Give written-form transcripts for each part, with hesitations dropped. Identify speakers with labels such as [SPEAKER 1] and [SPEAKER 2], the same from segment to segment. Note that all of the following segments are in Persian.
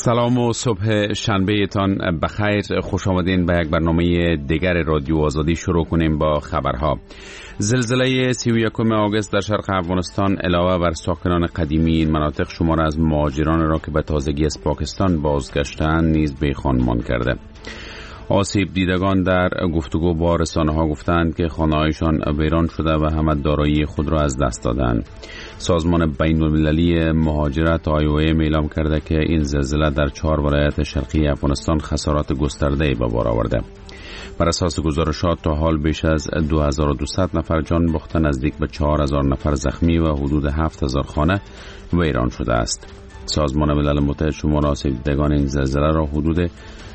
[SPEAKER 1] سلام و صبح شنبه تان بخیر. خوش آمدین به یک برنامه دیگر رادیو آزادی. شروع کنیم با خبرها. زلزله 31 آگوست در شرق افغانستان علاوه بر ساکنان قدیمی این مناطق شمار از مهاجران را که به تازگی از پاکستان بازگشتند نیز بیخانمان کرده. آسیب دیدگان در گفتگو با رسانه‌ها گفتند که خانه‌هایشان ویران شده و همه دارایی خود را از دست دادند. سازمان بین‌المللی مهاجرت IOM اعلام کرده که این زلزله در 4 ولایت شرقی افغانستان خسارات گسترده‌ای به بار آورده. بر اساس گزارشات تا حال بیش از 2200 نفر جان باخته، نزدیک به 4000 نفر زخمی و حدود 7000 خانه ویران شده است. سازمان ملل متحد شمار آسیب دیدگان این زلزله را حدود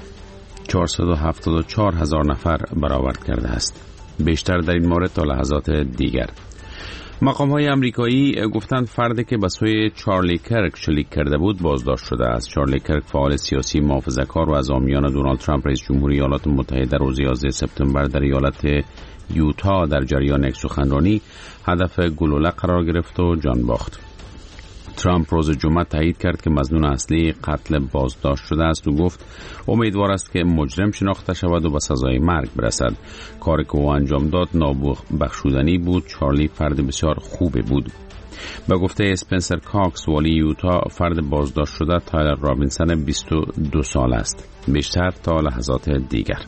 [SPEAKER 1] 474,000 نفر برآورد کرده است. بیشتر در این مورد تا لحظات دیگر. مقام‌های آمریکایی گفتند فردی که به سوی چارلی کرک شلیک کرده بود بازداشت شده است. چارلی کرک فعال سیاسی محافظه‌کار و از حامیان دونالد ترامپ رئیس جمهوری ایالات متحده روز 11 سپتامبر در ایالت یوتا در جریان یک سخنرانی هدف گلوله قرار گرفت و جان باخت. ترامپ روز جمعه تایید کرد که مظنون اصلی قتل بازداشت شده است و گفت امیدوار است که مجرم شناخته شود و به سزای مرگ برسد. کاری که او انجام داد نابخشودنی بود. چارلی فرد بسیار خوبی بود. به گفته اسپنسر کاکس والی یوتا، فرد بازداشت شده تایلر رابینسون 22 سال است. بیشتر تا لحظات دیگر.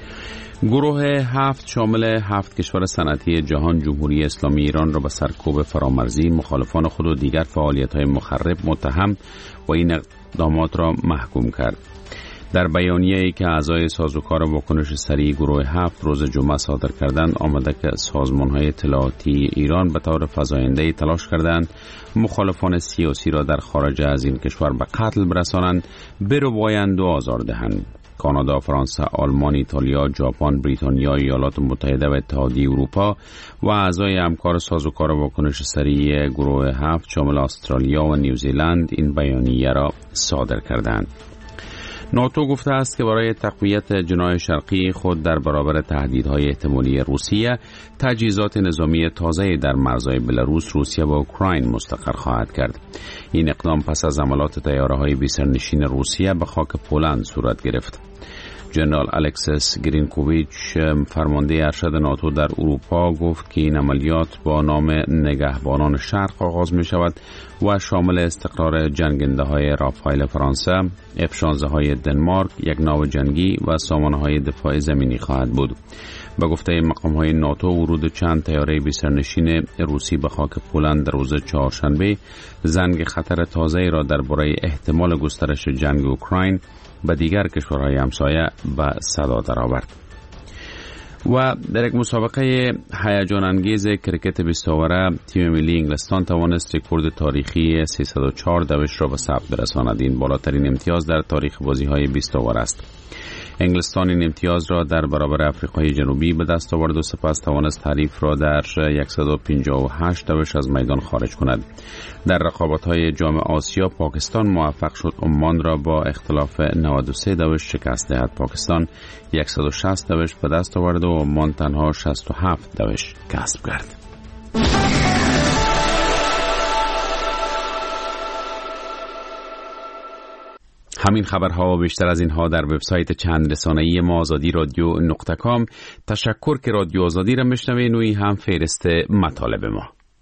[SPEAKER 1] گروه 7 شامل 7 کشور صنعتی جهان جمهوری اسلامی ایران را به سرکوب فرامرزی، مخالفان خود و دیگر فعالیت‌های مخرب متهم و این اقدامات را محکوم کرد. در بیانیه‌ای که اعضای سازوکار واکنش سریع گروه 7 روز جمعه صادر کردند آمده که سازمان‌های اطلاعاتی ایران به طور فزاینده‌ای تلاش کردند مخالفان سیاسی را در خارج از این کشور به قتل برسانند، بربایند و آزار دهند. کانادا، فرانسه، آلمان، ایتالیا، ژاپن، بریتانیا، ایالات متحده و اتحادیه اروپا و اعضای همکار سازوکار واکنش سریع گروه 7 شامل استرالیا و نیوزیلند این بیانیه را صادر کردند. ناتو گفته است که برای تقویت جناح شرقی خود در برابر تهدیدهای احتمالی روسیه، تجهیزات نظامی تازه در مرزهای بلاروس، روسیه و اوکراین مستقر خواهد کرد. این اقدام پس از حملات طیاره‌های بی‌سرنشین روسیه به خاک پولند صورت گرفت. جنرال الکسیس گرینکوویچ، فرمانده ارشد ناتو در اروپا، گفت که این عملیات با نام نگهبانان شرق آغاز می شود و شامل استقرار جنگنده‌های رافایل فرانسه، F-16 دنمارک، یک ناو جنگی و سامانه‌های دفاع زمینی خواهد بود. به گفته مقام‌های ناتو، ورود چند طیاره بی‌سرنشین روسی به خاک پولند در روز چهارشنبه زنگ خطر تازه‌ای را درباره احتمال گسترش جنگ اوکراین به دیگر کشورهای همسایه به صدا درآورد. و در یک مسابقه هیجان انگیز کرکت 20 اووره تیم ملی انگلستان توانست رکورد تاریخی 304 دوش را به ثبت برساند. این بالاترین امتیاز در تاریخ بازی‌های 20 اوور است. انگلستان این امتیاز را در برابر آفریقای جنوبی به دست آورد و سپس توانست حریف را در 158 دوش از میدان خارج کند. در رقابت‌های جام آسیا پاکستان موفق شد عمان را با اختلاف 93 دوش شکست دهد. پاکستان 160 دوش به دست آورد و عمان تنها 67 دوش کسب کرد. همین خبرها و بیشتر از اینها در وبسایت چند رسانه‌ای ما azadi.radio.com. تشکر که رادیو آزادی را میشنوین و این هم فهرست مطالب ما.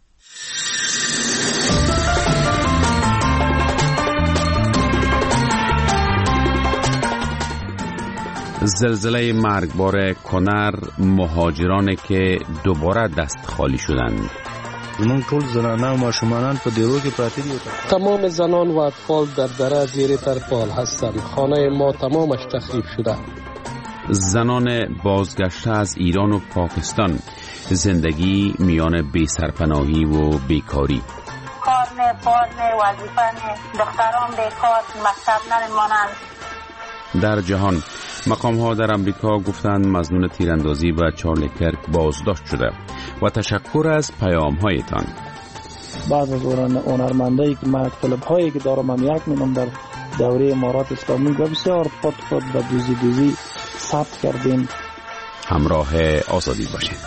[SPEAKER 1] زلزله مرگبار کنر، مهاجرانی که دوباره دست خالی شدند.
[SPEAKER 2] زمون ټول زنانه و ماشومانان په دیرو کې پراته دي.
[SPEAKER 3] تمام زنان و اطفال در دره زیر ترپال هستند. خانه ما تمامش تخریب شده.
[SPEAKER 1] زنان بازگشته از ایران و پاکستان، زندگی میان بی سرپناهی و بیکاری.
[SPEAKER 4] کار نه، بار نه، وظیفه نه، دختران بیکار، مکتب نمیمانند.
[SPEAKER 1] در جهان مقام‌ها در امریکا گفتند مظنون تیراندازی به چارلی کرک بازداشت شده. و تشکر از پیام‌هایتان.
[SPEAKER 5] بعض از هنرمندایی که من کلب‌هایی که دارم هم یک می‌نم در دوره امارات اسلامی و بسیار خود به دوزی ثبت کردیم.
[SPEAKER 1] همراه آزادی باشید.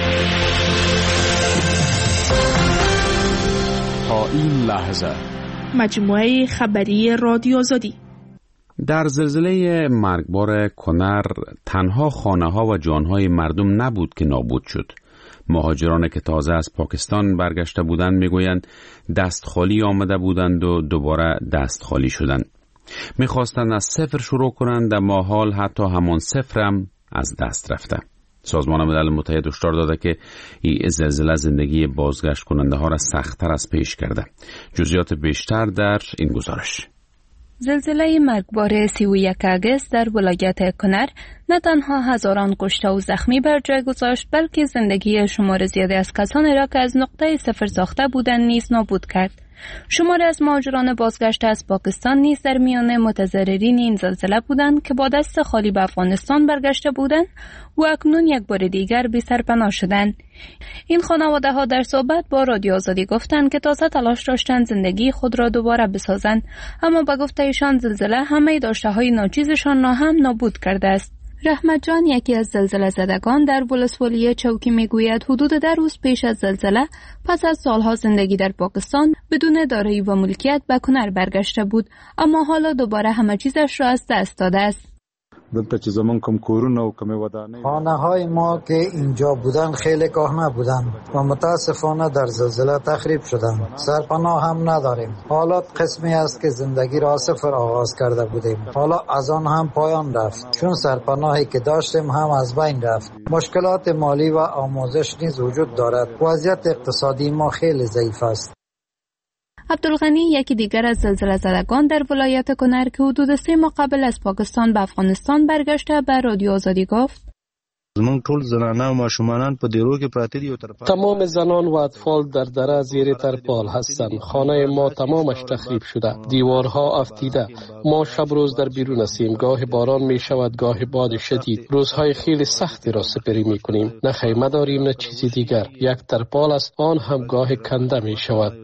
[SPEAKER 6] تا این لحظه مجموعه خبری رادیو آزادی.
[SPEAKER 1] در زلزله مرگبار کنر تنها خانه‌ها و جانهای مردم نبود که نابود شد. مهاجران که تازه از پاکستان برگشته بودند میگویند دست خالی آمده بودند و دوباره دست خالی شدند. میخواستند از صفر شروع کنند، اما حال حتی همان صفر هم از دست رفته. سازمان ملل متحد هشدار داده که این زلزله زندگی بازگشت کننده ها را سخت‌تر از پیش کرده. جزئیات بیشتر در این گزارش.
[SPEAKER 7] زلزله مرگبار 31 آگوست در ولایت کنر نه تنها هزاران کشته و زخمی بر جای گذاشت، بلکه زندگی شمار زیادی از کسانی را که از نقطه صفر ساخته بودند نیز نابود کرد. شماری از مهاجران بازگشته از پاکستان نیز در میان متضررین این زلزله بودند که با دست خالی به افغانستان برگشته بودند و اکنون یک بار دیگر بی سرپناه شدند. این خانواده ها در صحبت با رادیو آزادی گفتند که تازه تلاش داشتند زندگی خود را دوباره بسازند، اما به گفته ایشان زلزله همه داشته های ناچیزشان را هم نابود کرده است. رحمت جان، یکی از زلزله زدگان در ولسوالی چوکی، میگوید حدود 10 روز پیش از زلزله پس از سالها زندگی در پاکستان بدون دارایی و ملکیت به کنر برگشته بود، اما حالا دوباره همه چیزش را از دست داده است.
[SPEAKER 8] خانه های ما که اینجا بودن خیلی کهنه بودن و متاسفانه در زلزله تخریب شدن. سرپناه هم نداریم. حالات قسمی است که زندگی را صفر آغاز کرده بودیم. حالا از آن هم پایان رفت، چون سرپناهی که داشتیم هم از بین رفت. مشکلات مالی و آموزش نیز وجود دارد. وضعیت اقتصادی ما خیلی ضعیف است.
[SPEAKER 7] عبدالغنی، یکی دیگر از زلزله زدگان در ولایت کنر که حدود 3 ماه قبل از پاکستان به افغانستان برگشته، به رادیو آزادی گفت:
[SPEAKER 3] تمام زنان و اطفال در دره زیر ترپال هستند. خانه ما تمامش تخریب شده، دیوارها افتیده. ما شب روز در بیرون هستیم. گاه باران می شود، گاه باد شدید. روزهای خیلی سختی را سپری می کنیم. نه خیمه داریم نه چیزی دیگر. یک ترپال است، آن هم گاه کنده می شود.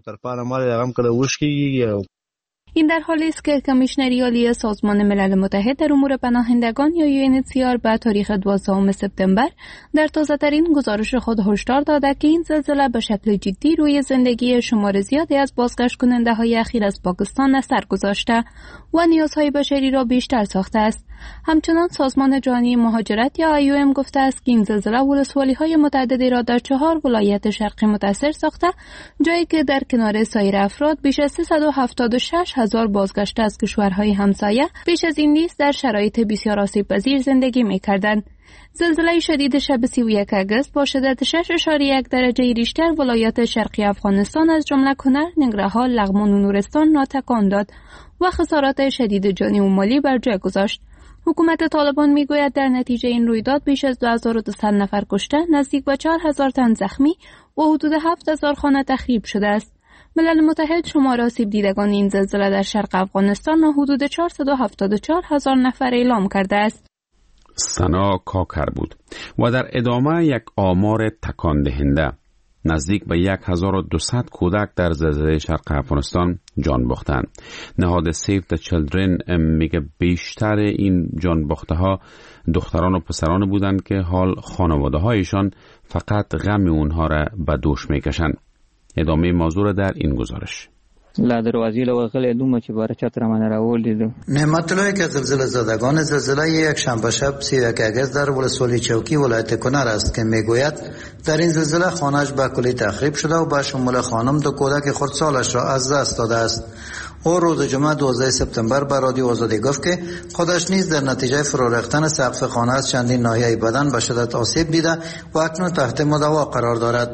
[SPEAKER 7] این در حالی است که کمیشنری عالی سازمان ملل متحد در امور پناهندگان یا UNHCR به تاریخ 12 سپتامبر در تازه‌ترین گزارش خود هشدار داده که این زلزله به شکل جدی روی زندگی شمار زیادی از بازگشت کننده های اخیر از پاکستان اثر گذاشته و نیازهای بشری را بیشتر ساخته است. همچنان سازمان جهانی مهاجرت یا IOM گفته است که این زلزله ولسوالی‌های متعددی را در 4 ولایت شرقی متاثر ساخته، جایی که در کنار سایر افراد بیش از 376,000 بازگشته از کشورهای همسایه بیش از این نیز در شرایط بسیار آسیب‌پذیر زندگی می‌کردند. زلزله شدید شب 31 آگوست با شدت 6.1 درجه ریشتر ولایات شرقی افغانستان از جمله کنر، ننگرهار، لغمان و نورستان را تکان داد و خسارات شدید جانی و مالی بر جای گذاشت. حکومت طالبان میگوید در نتیجه این رویداد بیش از 2200 نفر کشته، نزدیک به 4000 تن زخمی و حدود 7000 خانه تخریب شده است. ملل متحد شمار آسیب دیدگان این زلزله در شرق افغانستان را حدود 474,000 نفر اعلام کرده است.
[SPEAKER 1] سنا کاکر بود و در ادامه یک آمار تکان دهنده نزدیک به 1200 کودک در زلزله شرق افغانستان جان باختند. نهاد سیو د چیلدرن میگه بیشتر این جان باخته ها دختران و پسران بودند که حال خانواده هایشان فقط غم اونها را به دوش میکشند. ادامه موضوع در این گزارش.
[SPEAKER 9] لا دروازې له وغلې دومره چې باره چتر من راولید.
[SPEAKER 8] نعمت الله که زلزله زدگان زلزله یک شنبه شب 31 آگوست در ولسوالی چوکی ولایت کنر است که میگوید در این زلزله خانه‌اش به کلی تخریب شده و به شمول خانم دو کودک خردسالش را از دست داده است. او روز جمعه 12 سپتامبر به رادیو آزادی گفت که خودش نیز در نتیجه فرو ریختن سقف خانه از چندین ناحیه بدن به شدت آسیب دیده و اکنون تحت مداوا قرار دارد.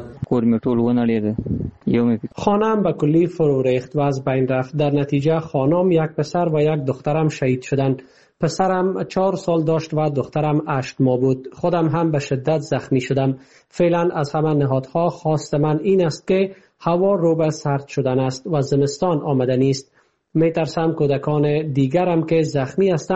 [SPEAKER 10] خانه‌ام به کلی فرو ریخت و از بین رفت. در نتیجه خانم، یک پسر و یک دخترم شهید شدند. پسرم 4 سال داشت و دخترم 8 ماه بود. خودم هم به شدت زخمی شدم. فعلا از همه نهادها خواست من این است که هوا رو به سرد شدن است و زمستان آمده نیست. میترسم کودکان دیگرم که زخمی هستند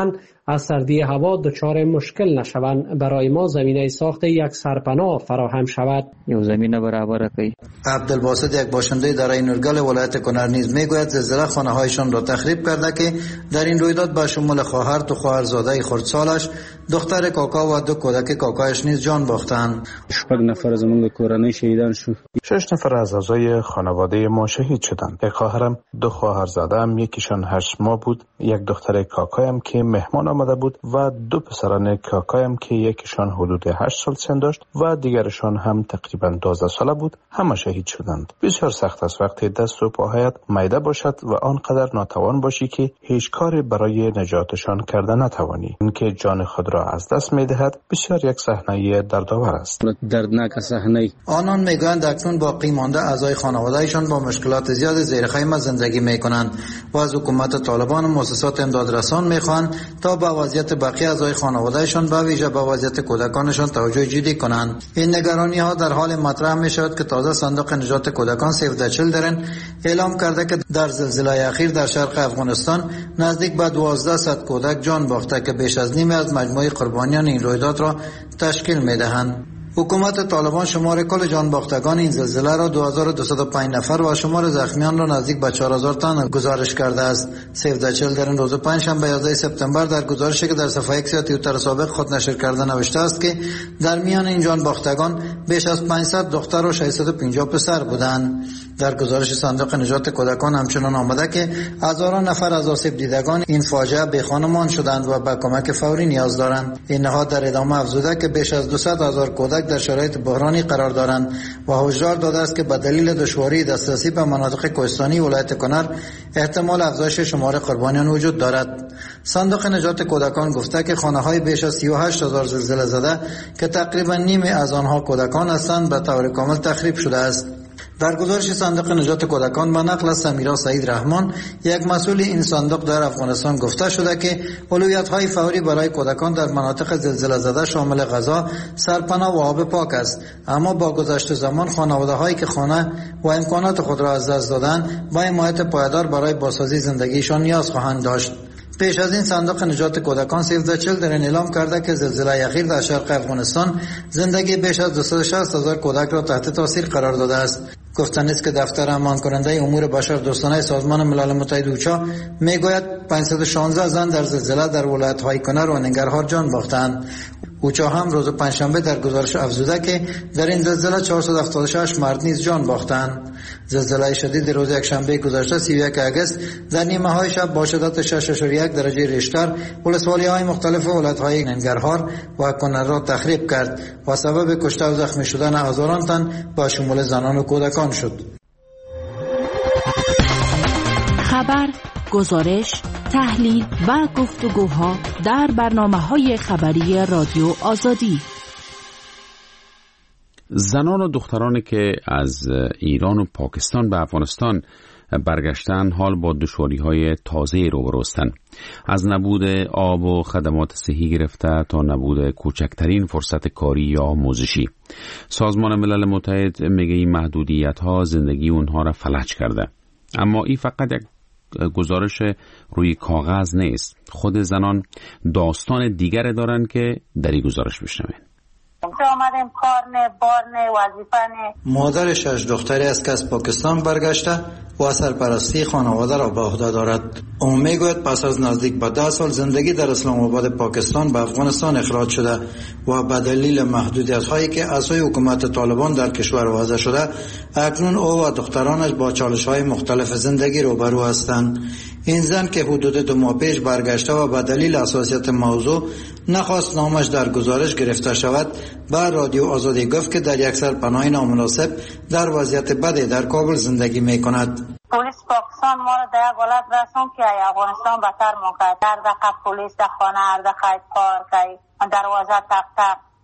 [SPEAKER 10] از سردی هوا دچار مشکل نشوند. برای ما زمینه ساخت یک سرپناه فراهم شود.
[SPEAKER 9] یو زمینه برابر کوي.
[SPEAKER 8] عبدالباسط یک باشنده دره نورگل ولایت کنر نیز میگوید زلزله خانه‌هایشان را تخریب کرده که در این رویداد به شمول خواهر و خواهرزاده خردسالش، دختر کاکا و 2 کودک کاکایش نیز جان باختند.
[SPEAKER 2] 8 نفر از من کورنۍ شهیدان شو.
[SPEAKER 11] 6 نفر از اعضای خانواده ما شهید شدند. یک خواهرم، 2 خواهرزاده‌ام، یکیشان 8 ماه بود، یک دختر کاکایم که مهمان آمده بود و 2 پسران کاکایم که یکیشان حدود 8 سال سن داشت و دیگرشان هم تقریبا 12 ساله بود، همه شهید شدند. بسیار سخت است وقتی دست و پاهایت میده باشد و آنقدر ناتوان باشی که هیچ کاری برای نجاتشان کرده نتوانی. اینکه جان خود را از دست میدهد بسیار یک صحنه دردآور است.
[SPEAKER 2] دردناک صحنه.
[SPEAKER 8] آنان میگویند اکنون باقی مانده اعضای خانواده‌شان با مشکلات زیاد زیر خیمه زندگی میکنند و از حکومت طالبان و مؤسسات امدادرسان میخواهند تا به وضعیت بقیه اعضای خانواده‌شان به ویژه به وضعیت کودکانشان توجه جدی کنند. این نگرانی ها در حال مطرح می شود که تازه صندوق نجات کودکان سیو د چیلدرن اعلام کرده که در زلزله اخیر در شرق افغانستان نزدیک به 1200 کودک جان باخته که بیش از نیمی از مجموع قربانیان این رویداد را تشکیل می دهند. حکومت طالبان شمار کل جان باختگان این زلزله را 2205 نفر و شمار زخمیان را نزدیک به 4000 تن گزارش کرده است. سیو د چیلدرن روز پنجشنبه 11 سپتامبر در گزارشی که در صفحه اکس یا توییتر سابق خود نشر کرده نوشته است که در میان این جان باختگان بیش از 500 دختر و 650 پسر بودند. در گزارش صندوق نجات کودکان همچنان آمده که هزاران نفر از آسیب دیدگان این فاجعه بی خانمان شدند و به کمک فوری نیاز دارند. این نهاد در ادامه افزوده که بیش از 200,000 کودک در شرایط بحرانی قرار دارند و هشدار داده است که به دلیل دشواری دسترسی به مناطق کوهستانی ولایت کنر احتمال افزایش شمار قربانیان وجود دارد. صندوق نجات کودکان گفته که خانه‌های بیش از 38,000 زلزله زده که تقریبا نیمی از آنها کودکان هستند به طور کامل تخریب شده است. در گزارش صندوق نجات کودکان به نقل از سمیرا سعید رحمان، یک مسئول این صندوق در افغانستان، گفته شده که اولویت‌های فوری برای کودکان در مناطق زلزله زده شامل غذا، سرپناه و آب پاک است. اما با گذشت زمان خانواده‌هایی که خانه و امکانات خود را از دست دادند به حمایت پایدار برای بازسازی زندگیشان نیاز خواهند داشت. پیش از این صندوق نجات کودکان سیو د چیلدرن اعلام کرده که زلزله اخیر در شرق افغانستان زندگی بیش از 260,000 کودک را تحت تاثیر قرار داده است. گفتنی است که دفتر امان کننده امور بشر دوستانه سازمان ملل متحد اوچا میگوید 516 زن در زلزله در ولایت‌های کنر و ننگرهار جان باختند. اوچا هم روز پنجشنبه در گزارش افزوده که در این زلزله 476 مرد نیز جان باختند. زلزله شدید روز یکشنبه گذشته 31 آگوست در نیمه‌های شب با شدت 6.1 درجه ریشتر ولسوالی‌های مختلف ولایت‌های ننگرهار و کنر را تخریب کرد و سبب کشته و زخمی شدن هزاران تن با شمول زنان و کودکان شد.
[SPEAKER 6] خبر، گزارش، تحلیل و گفتگوها در برنامه‌های خبری رادیو آزادی.
[SPEAKER 1] زنان و دخترانی که از ایران و پاکستان به افغانستان برگشتن حال با دشواری‌های تازه‌ای روبرو هستند. از نبود آب و خدمات صحی گرفته تا نبود کوچکترین فرصت کاری یا آموزشی. سازمان ملل متحد میگه این محدودیت‌ها زندگی اونها را فلج کرده. اما این فقط یک گزارش روی کاغذ نیست. خود زنان داستان دیگر دارن که در این گزارش بشنوین.
[SPEAKER 8] مادر 6 دختری است که از پاکستان برگشته و سرپرستی خانواده را به عهده دارد. او میگوید پس از نزدیک به 10 سال زندگی در اسلام آباد پاکستان به افغانستان اخراج شده و به دلیل محدودیت‌هایی که از حکومت طالبان در کشور وضع شده، اکنون او و دخترانش با چالش‌های مختلف زندگی روبرو هستند. این زن که حدود 2 ماه پیش برگشته و به دلیل حساسیت موضوع نخواست نامش در گزارش گرفته شود، به رادیو آزادی گفت که در یک سرپناه نامناسب در وضعیت بدی در کابل زندگی می‌کند.
[SPEAKER 4] پلیس پاکستان ما را در حالت رسون که افغانستان بهتر موقع در دقیق پلیس در خانه هر دقیق کار که دروازه تق تق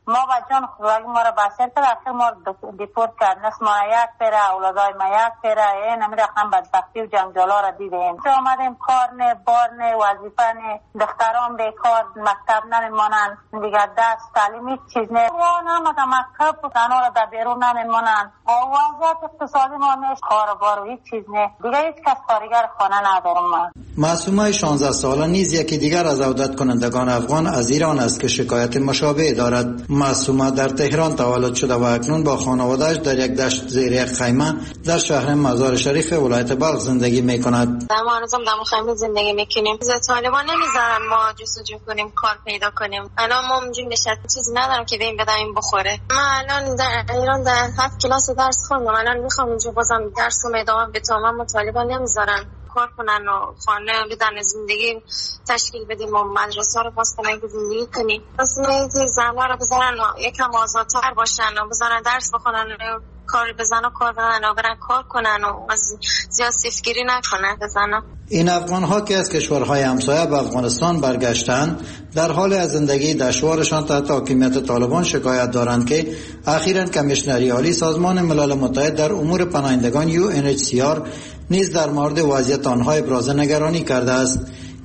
[SPEAKER 4] ما با جان خودواگی ما را بسیر کرد، آخر ما دیپورت کرد. نصف ما یک پیره، اولادای ما یک پیره، این همین رقم بدبختی و جنجالا را دیدیم. آمدیم کار نه، بار نه، وظیفه نه، دختران بیکار، مکتب نمیمانند، دیگه دست تعلیمی چیز نه. یا نمده مکتب و زنها را در بیرون نمیمانند. وضعیت اقتصادی ما نیست، کار و بار و هیچ چیز نه. دیگه هیچ کس کارگر خانه ندارم من.
[SPEAKER 8] معصومه 16 ساله نیز یکی دیگر از عودت کنندگان افغان از ایران است که شکایت مشابه دارد. معصومه در تهران تولد شده و اکنون با خانواده‌اش در یک دشت زیر یک خیمه در شهر مزار شریف ولایت بلخ زندگی می‌کند.
[SPEAKER 12] ما هنوزم در خیمه زندگی می‌کنیم. طالبان نمیذارن ما جستجو کنیم، کار پیدا کنیم. الان ما اونجوری نشد چیزی ندارم که ببین بدیم بخوره. من الان در ایران در 7 کلاس درس خوندم. الان می‌خوام اینجا بازم درسم ادامه بدم. طالبان نمیذارن کار کنن و خانه بدن، زندگی تشکیل بدیم و مدرسه رو باز کنن که زندگی کنیم. پس میگه زنها رو بذارن یکم آزادتر باشن و بذارن درس بخونن، کار بزنن، کار بدن و برن کار کنن و از زیاد سیفگیری نکنن بزنن.
[SPEAKER 8] این افغان‌ها که از کشورهای همسایه به افغانستان برگشتند در حال از زندگی دشوارشان تحت حاکمیت طالبان شکایت دارند که اخیراً کمیشنری عالی سازمان ملل متحد در امور پناهندگان UNHCR نیز در مورد وضعیت آنها ابراز نگرانی کرده است.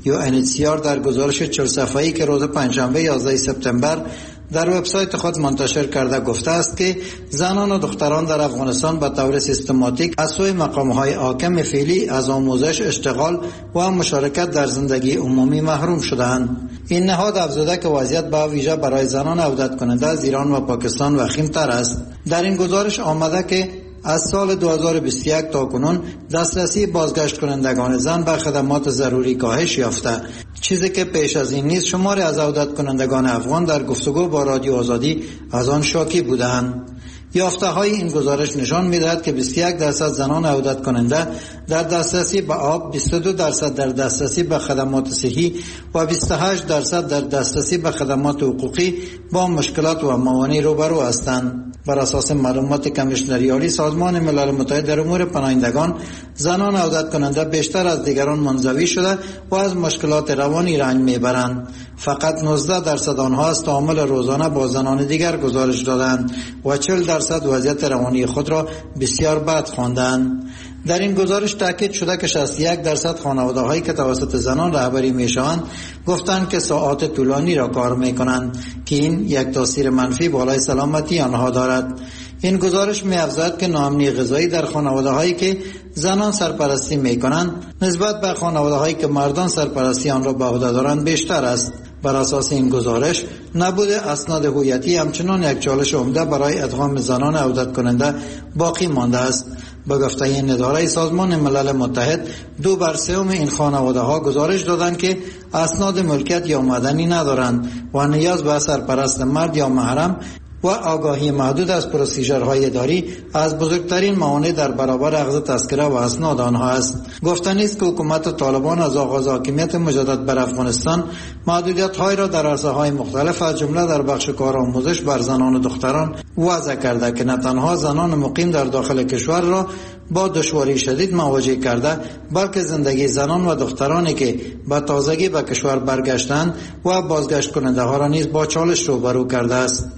[SPEAKER 8] UNHCR در گزارش 4 صفحه‌ای که روز پنجشنبه 11 سپتامبر در وبسایت خود منتشر کرده گفته است که زنان و دختران در افغانستان به طور سیستماتیک از سوی مقام‌های حاکم فعلی از آموزش، اشتغال و مشارکت در زندگی عمومی محروم شده‌اند. این نهاد افزوده که وضعیت به ویژه برای زنان عودت کننده از ایران و پاکستان وخیم‌تر است. در این گزارش آمده که از سال 2021 تا کنون دسترسی بازگشت کنندگان زن به خدمات ضروری کاهش یافته، چیزی که پیش از این نیز شماری از عودت کنندگان افغان در گفتگو با رادیو آزادی از آن شاکی بودند. یافته های این گزارش نشان می‌دهد که 21% زنان عودت کننده در دسترسی به آب، 22% در دسترسی به خدمات صحی و 28% در دسترسی به خدمات حقوقی با مشکلات و موانع روبرو هستند. بر اساس معلومات کمیشنری عالی سازمان ملل متحد در امور پناهندگان، زنان عودت کننده بیشتر از دیگران منزوی شده و از مشکلات روانی رنج میبرند. فقط 19% آنها از تعامل روزانه با زنان دیگر گزارش دادند و 40% وضعیت روانی خود را بسیار بد خواندند. در این گزارش تاکید شده که 61% خانواده‌هایی که توسط زنان رهبری میشوند گفتند که ساعات طولانی را کار میکنند که این یک تاثیر منفی بالای سلامتی آنها دارد. این گزارش می‌افزاید که ناامنی غذایی در خانواده‌هایی که زنان سرپرستی می‌کنند نسبت به خانواده‌هایی که مردان سرپرستی آن را به عهده دارند بیشتر است. بر اساس این گزارش نبود اسناد هویتی همچنان یک چالش عمده برای ادغام زنان عودت کننده باقی مانده است. به گفته این اداره سازمان ملل متحد 2/3 این خانواده‌ها گزارش دادند که اسناد ملکیت یا مدنی ندارند و نیاز به سرپرست مرد یا محرم و آگاهی محدود از پروسیجرهای اداری از بزرگترین موانع در برابر اخذ تذکره و اسناد آنها است. گفتنی است که حکومت طالبان از آغاز حاکمیت مجدد بر افغانستان محدودیت‌هایی را در عرصه‌های مختلف از جمله در بخش کار آموزش بر زنان و دختران وضع کرده که نه تنها زنان مقیم در داخل کشور را با دشواری شدید مواجه کرده، بلکه زندگی زنان و دخترانی که به تازگی به کشور برگشتند و بازگشت کننده ها را نیز با چالش روبرو کرده است.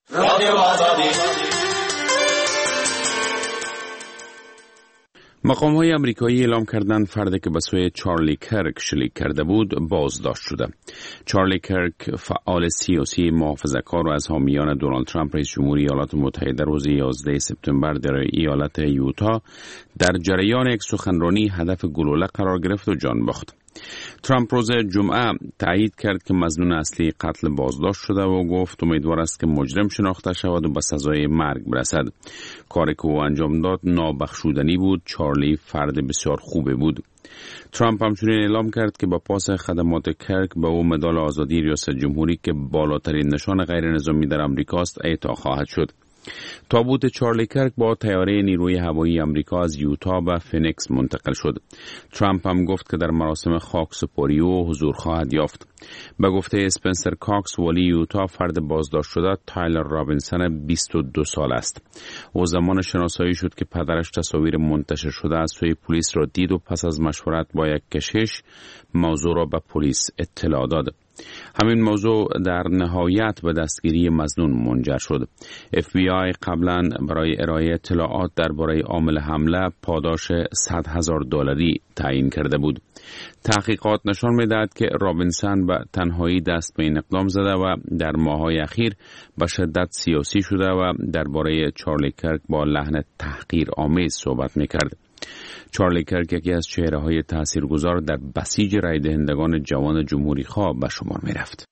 [SPEAKER 1] مقام‌های آمریکایی اعلام کردند فردی که به سوی چارلی کرک شلیک کرده بود بازداشت شده. چارلی کرک فعال سیاسی محافظه‌کار و از حامیان دونالد ترامپ رئیس جمهوری ایالات متحده روز 11 سپتامبر در ایالت یوتا در جریان یک سخنرانی هدف گلوله قرار گرفت و جان باخت. ترامپ روز جمعه تایید کرد که مظنون اصلی قتل بازداشت شده و گفت امیدوار است که مجرم شناخته شود و به سزای مرگ برسد. کاری که او انجام داد نابخشودنی بود. چارلی فرد بسیار خوبی بود. ترامپ همچنین اعلام کرد که با پاس خدمات کرک به او مدال آزادی ریاست جمهوری که بالاترین نشان غیر نظامی در امریکاست اعطا خواهد شد. تابوت چارلی کرک با طیاره نیروی هوایی آمریکا از یوتا به فینیکس منتقل شد. ترامپ هم گفت که در مراسم خاکسپاری او حضور خواهد یافت. به گفته اسپنسر کاکس ولی یوتا فرد بازداشت شده تایلر رابینسون 22 سال است. او زمان شناسایی شد که پدرش تصاویر منتشر شده از سوی پلیس را دید و پس از مشورت با یک کشیش موضوع را به پلیس اطلاع داد. همین موضوع در نهایت به دستگیری مظنون منجر شد. FBI قبلا برای ارائه اطلاعات درباره عامل حمله پاداش $100,000 تعیین کرده بود. تحقیقات نشان می‌دهد که رابینسون به تنهایی دست به این اقدام زده و در ماه‌های اخیر به شدت سیاسی شده و درباره چارلی کرک با لحن تحقیرآمیز صحبت می‌کرد. چارلی کرک یکی از چهره‌های تاثیرگذار در بسیج رای دهندگان جوان جمهوری خواه به شمار می‌رفت.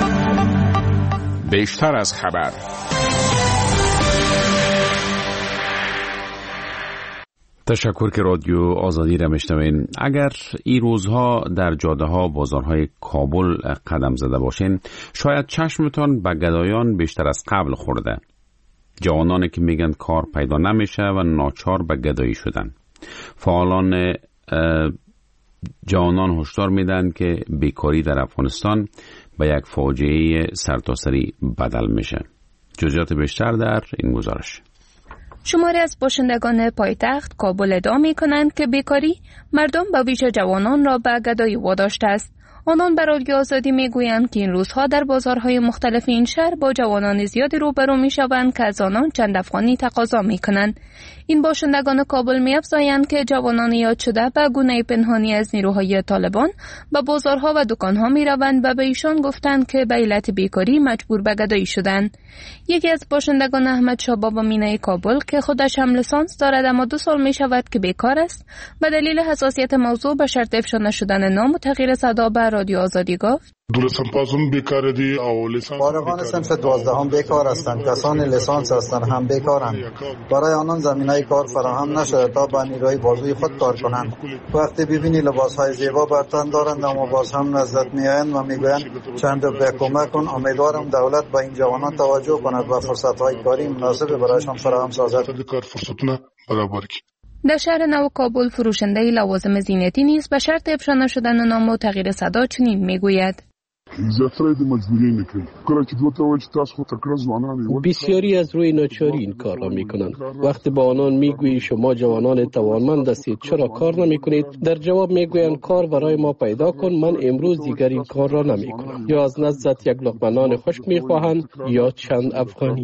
[SPEAKER 13] بیشتر از خبر.
[SPEAKER 1] تشکر که رادیو آزادی را میشنوین. اگر این روزها در جاده ها و بازارهای کابل قدم زده باشین، شاید چشمتان به گدایان بیشتر از قبل خورده. جوانانی که میگن کار پیدا نمیشه و ناچار به گدایی شدن. فعالان جوانان هشدار میدن که بیکاری در افغانستان به یک فاجعه سرتاسری بدل میشه. جزئیات بیشتر در این گزارش.
[SPEAKER 7] شماری از باشندگان پایتخت کابل ادعا می‌کنند که بیکاری مردم به ویژه جوانان را به گدایی واداشته است. آنان به رادیو آزادی میگویند که این روزها در بازارهای مختلف این شهر با جوانان زیادی روبرو میشوند که از آنان چند افغانی تقاضا میکنند. این باشندگان کابل می‌افزایند که جوانان یاد شده به گونه پنهانی از نیروهای طالبان به بازارها و دکانها میروند و به ایشان گفتند که به علت بیکاری مجبور به گدایی شدند. یکی از باشندگان احمد شاه بابا مینه کابل که خودش هم لیسانس دارد اما 2 سال میشود که بیکار است، به دلیل حساسیت موضوع به شرط افشا نشدن نام و تغییر صدا به رادیو آزادی گفت:
[SPEAKER 8] فارغان صنف 12 بیکار هستند. کسان لیسانس هستند هم بیکارند. برای آنان زمینه کار فراهم نشده تا با نیروی بازوی خود کار کنند. وقتی ببینی لباسهای زیبا بر تن دارند اما باز هم نزدت میآیند و میگویند چند روپیه کمک کن. امیدوارم دولت با این جوانان توجه کند و فرصت‌های کاری مناسب برایشان فراهم سازد.
[SPEAKER 7] در شهر نو کابل فروشنده لوازم زینتی نیز به شرط افشا نشدن نام و تغییر صدا چنین میگوید:
[SPEAKER 3] بسیاری از روی ناچاری این کار را می کنند. وقتی با آنان میگویی شما جوانان توانمند هستید چرا کار نمی کنید، در جواب میگویند کار برای ما پیدا کن. من امروز دیگر این کار را نمی کنم. یا از نزدت یک لقمه نان خشک می خواهند یا چند افغانی.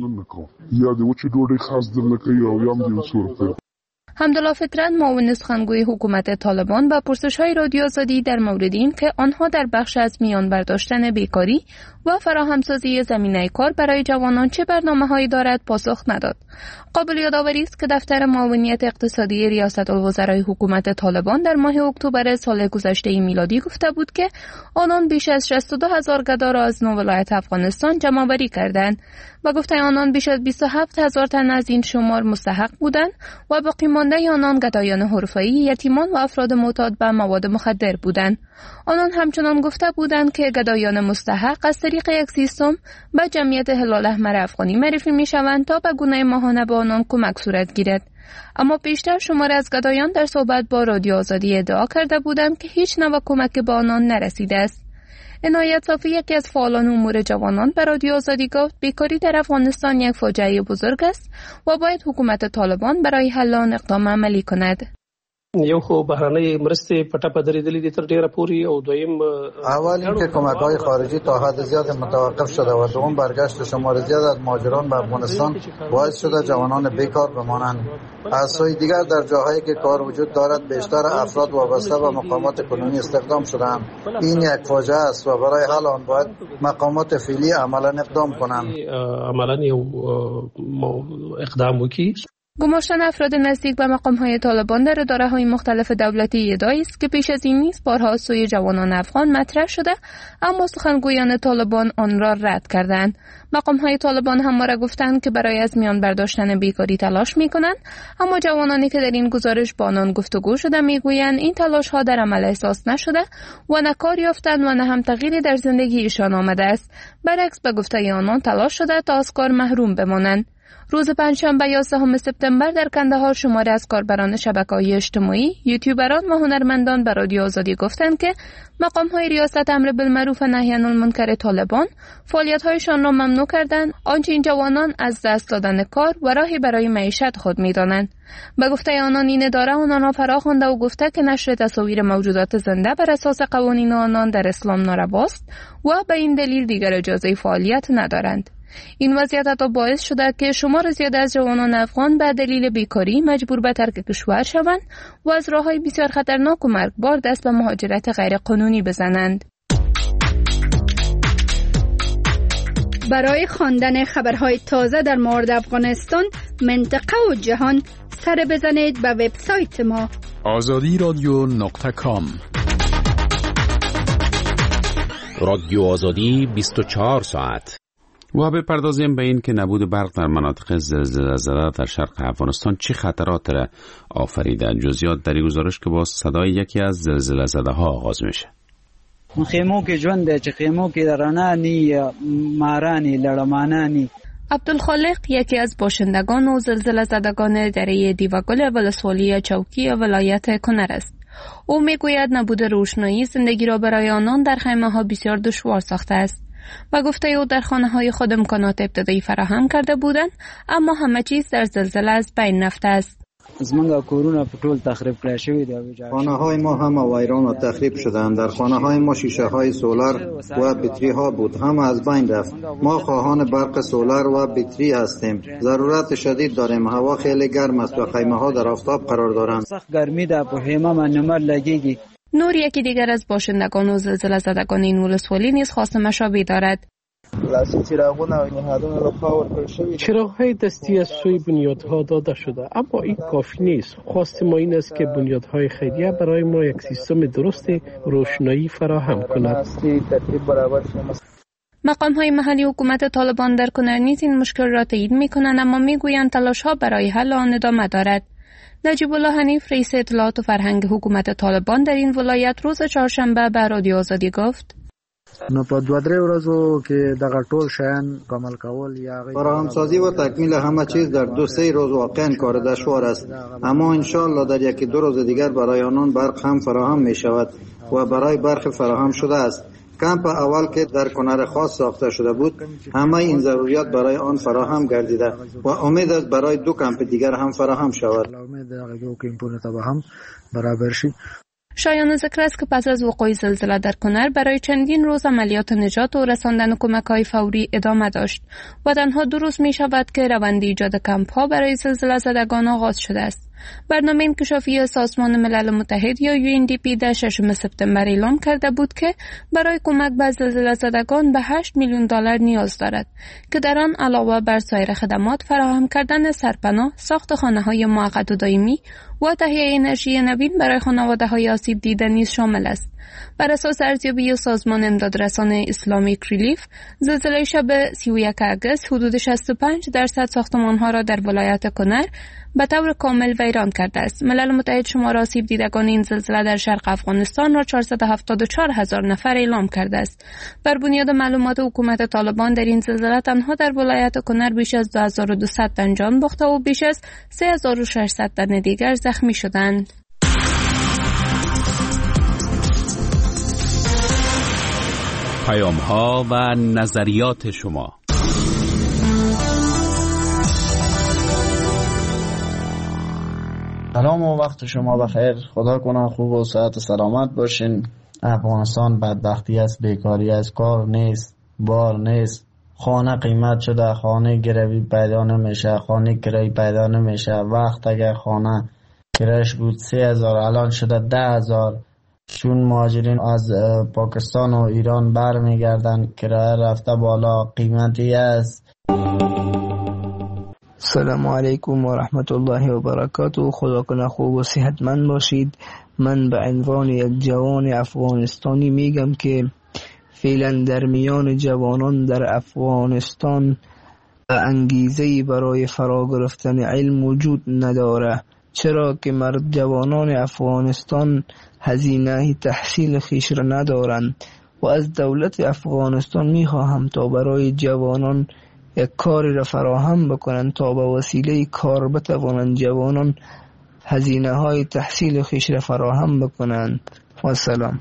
[SPEAKER 7] حمدالله فطرت معاون سخنگوی حکومت طالبان با پرسش‌های رادیو آزادی در مورد این که آنها در بخش از میان برداشتن بیکاری و فراهمسازی زمینه کار برای جوانان چه برنامه‌هایی دارد پاسخ نداد. قابل یادآوری است که دفتر معاونیت اقتصادی ریاست الوزرای حکومت طالبان در ماه اکتبر سال گذشته میلادی گفته بود که آنان بیش از 62,000 گدا را از 9 ولایت افغانستان جمع‌آوری کردند و گفته آنان بیش از 27,000 تن از این شمار مستحق بودند و باقی مانده آنان گدایان حرفه‌ای، یتیمان و افراد معتاد به مواد مخدر بودند. آنان همچنان گفته بودند که گدایان مستحق از طریق یک سیستم به جمعیت هلال احمر افغانی معرفی می‌شوند تا به گونه ماهانه به آنان کمک صورت گیرد. اما بیشتر شماره از گدایان در صحبت با رادیو آزادی ادعا کرده بودند که هیچ نوع کمک به آنان نرسیده است. عنایت صافی یکی از فعالان امور جوانان به رادیو آزادی گفت بیکاری در افغانستان یک فاجعه بزرگ است و باید حکومت طالبان برای حل آن اقدام عملی کند.
[SPEAKER 10] یو خو بهرنۍ مرستې پټه پدریدلې دي تر ډیره پوري او دویم
[SPEAKER 8] اول اینکه کمک‌های خارجی تا حد زیاد متوقف شده و دوم برگشت شمار زیاد از مهاجران به افغانستان باعث شده جوانان بیکار بمانند. از سوی دیگر در جاهایی که کار وجود دارد بیشتر افراد وابسته به مقامات کنونی استخدام شدند. این یک فاجعه است و برای حل آن باید مقامات فعلی عملا اقدام کنند.
[SPEAKER 10] عملا اقدام وکړي.
[SPEAKER 7] گماشتن افراد نزدیک به مقام‌های طالبان در اداره‌های مختلف دولتی ادعایی است که پیش از این نیز بارها سوی جوانان افغان مطرح شده اما سخنگویان طالبان آن را رد کردند. مقام‌های طالبان همواره گفتند که برای از میان برداشتن بیکاری تلاش می‌کنند، اما جوانانی که در این گزارش با آنان گفتگو شده می‌گویند این تلاش‌ها در عمل احساس نشده و نه کار یافتند و نه هم تغییری در زندگیشان آمده است. برعکس به گفته آنان تلاش شده تا از کار محروم بمانند. روز پنجشنبه 11 سپتامبر در کندهار شماری از کاربران شبکه‌های اجتماعی، یوتیوبران و هنرمندان به رادیو آزادی گفتند که مقام‌های ریاست امر بالمعروف و نهی عن المنکر طالبان فعالیت‌هایشان را ممنوع کردند، آنچه این جوانان از دست دادن کار و راهی برای معیشت خود می‌دانند. به گفته آنان این اداره آنان را فراخوانده و گفته که نشر تصاویر موجودات زنده بر اساس قوانین آنان در اسلام نارواست و به این دلیل دیگر اجازه فعالیت ندارند. این وضعیت حتی باعث شده که شمار زیاد از جوانان افغان به دلیل بیکاری مجبور به ترک کشور شوند و از راه‌های بسیار خطرناک و مرگبار دست به مهاجرت غیرقانونی بزنند.
[SPEAKER 13] برای خواندن خبرهای تازه در مورد افغانستان، منطقه و جهان سر بزنید به وبسایت ما
[SPEAKER 14] azadiradio.com.
[SPEAKER 15] رادیو آزادی 24 ساعت.
[SPEAKER 1] و بپردازیم به این که نبود برق در مناطق زلزله زده در شرق افغانستان چه خطرات را آفریده. جزئیات در گزارش که با صدای یکی از زلزله زده ها آغاز میشه.
[SPEAKER 16] خیمو کې ژوند دی چې خیمو کې درانانی مارانی لړمانانی.
[SPEAKER 7] عبدالخالق یکی از باشندگان و زلزله زدگان دره دیوگل ولسوالی چوکی ولایت کنر است. او میگوید نبود روشنایی زندگی را برای آنان در خیمه ها بسیار دشوار ساخته است و گفته او در خانه های خود امکانات ابتدایی فراهم کرده بودند، اما همه چیز در زلزله از بین رفته است.
[SPEAKER 8] خانه های ما هم ویران و تخریب شدند. در خانه های ما شیشه های سولار و بطری ها بود، هم از بین رفت. ما خواهان برق سولار و بطری هستیم. ضرورت شدید داریم. هوا خیلی گرم است و خیمه ها در آفتاب قرار دارند.
[SPEAKER 7] نور یکی دیگر از باشندگان و زلزله زدگان این ولسوالی نیز خواست مشابه دارد.
[SPEAKER 10] چراغ‌های دستی از سوی بنیادها داده شده، اما این کافی نیست. خواست ما این است که بنیادهای خیریه برای ما یک سیستم درست روشنایی فراهم کند.
[SPEAKER 7] مقام‌های محلی حکومت طالبان در کنر نیز این مشکل را تایید می‌کنند، اما می‌گویند تلاش‌ها برای حل آن ادامه دارد. نجیب الله حنیف رئیس اطلاعات و فرهنگ حکومت طالبان در این ولایت روز چهارشنبه به رادیو آزادی گفت:
[SPEAKER 5] نو په 2-3 ورځو کې دغه ټول شیان کامل کول یا
[SPEAKER 8] فراهمسازی و تکمیل همه چیز در 2-3 روز واقعا کار دشوار است، اما ان شاء الله در 1-2 روز دیگر برای آنان برق هم فراهم می شود و برای برق فراهم شده است. کمپ اول که در کنر خاص ساخته شده بود، همه این ضروریات برای آن فراهم گردیده و امید است برای 2 کمپ دیگر هم فراهم شود.
[SPEAKER 7] شایان ذکر است که پس از وقوع زلزله در کنر برای چندین روز عملیات نجات و رساندن کمک‌های فوری ادامه داشت و تنها 2 روز می شود که روند ایجاد کمپ‌ها برای زلزله زدگان آغاز شده است. برنامه انکشافی سازمان ملل متحد یا UNDP در 6 سپتامبر اعلام کرده بود که برای کمک به زلزله زدگان به $8 میلیون نیاز دارد که در آن علاوه بر سایر خدمات فراهم کردن سرپناه، ساخت خانه‌های موقت و دائمی و تهیه انرژی نوین برای خانواده‌های آسیب دیده نیز شامل است. بر اساس ارزیابی سازمان امدادرسان اسلامیک ریلیف، زلزله شب 31 اگست حدود 65% ساختمان‌ها را در ولایت کنر به طور کامل ویران کرده است. ملل متحد شمار آسیب دیدگان این زلزله در شرق افغانستان را 474,000 نفر اعلام کرده است. بر بنیاد معلومات حکومت طالبان در این زلزله تنها در ولایت کنر بیش از 2200 تن جان باخته و بیش از 3600 تن دیگر زخمی شدند.
[SPEAKER 1] پیام‌ها و نظریات شما.
[SPEAKER 17] سلام و وقت شما بخیر. خدا کنه خوب و صحت و سلامت باشین. افغانستان بدبختی است، بیکاری است، کار نیست، بار نیست، خانه قیمت شده، خانه گروی پیدا نمیشه، خانه کرایی پیدا نمیشه. وقت اگر خانه کرایش بود 3000 الان شده 10,000. چون مهاجرین از پاکستان و ایران برمیگردن، کرایه رفته بالا، قیمتی است.
[SPEAKER 18] السلام علیکم و رحمت الله و برکاته. خدا کنه خوب و صحتمند باشید. من به عنوان یک جوان افغانستانی میگم که فعلا در میان جوانان در افغانستان انگیزه برای فرا گرفتن علم وجود نداره، چرا که جوانان افغانستان هزینه تحصیل خویش را ندارند و از دولت افغانستان میخواهم تا برای جوانان یک کاری را فراهم بکنند تا به وسیله کار بتوانند جوانان هزینه های تحصیل خویش را فراهم بکنند. و سلام.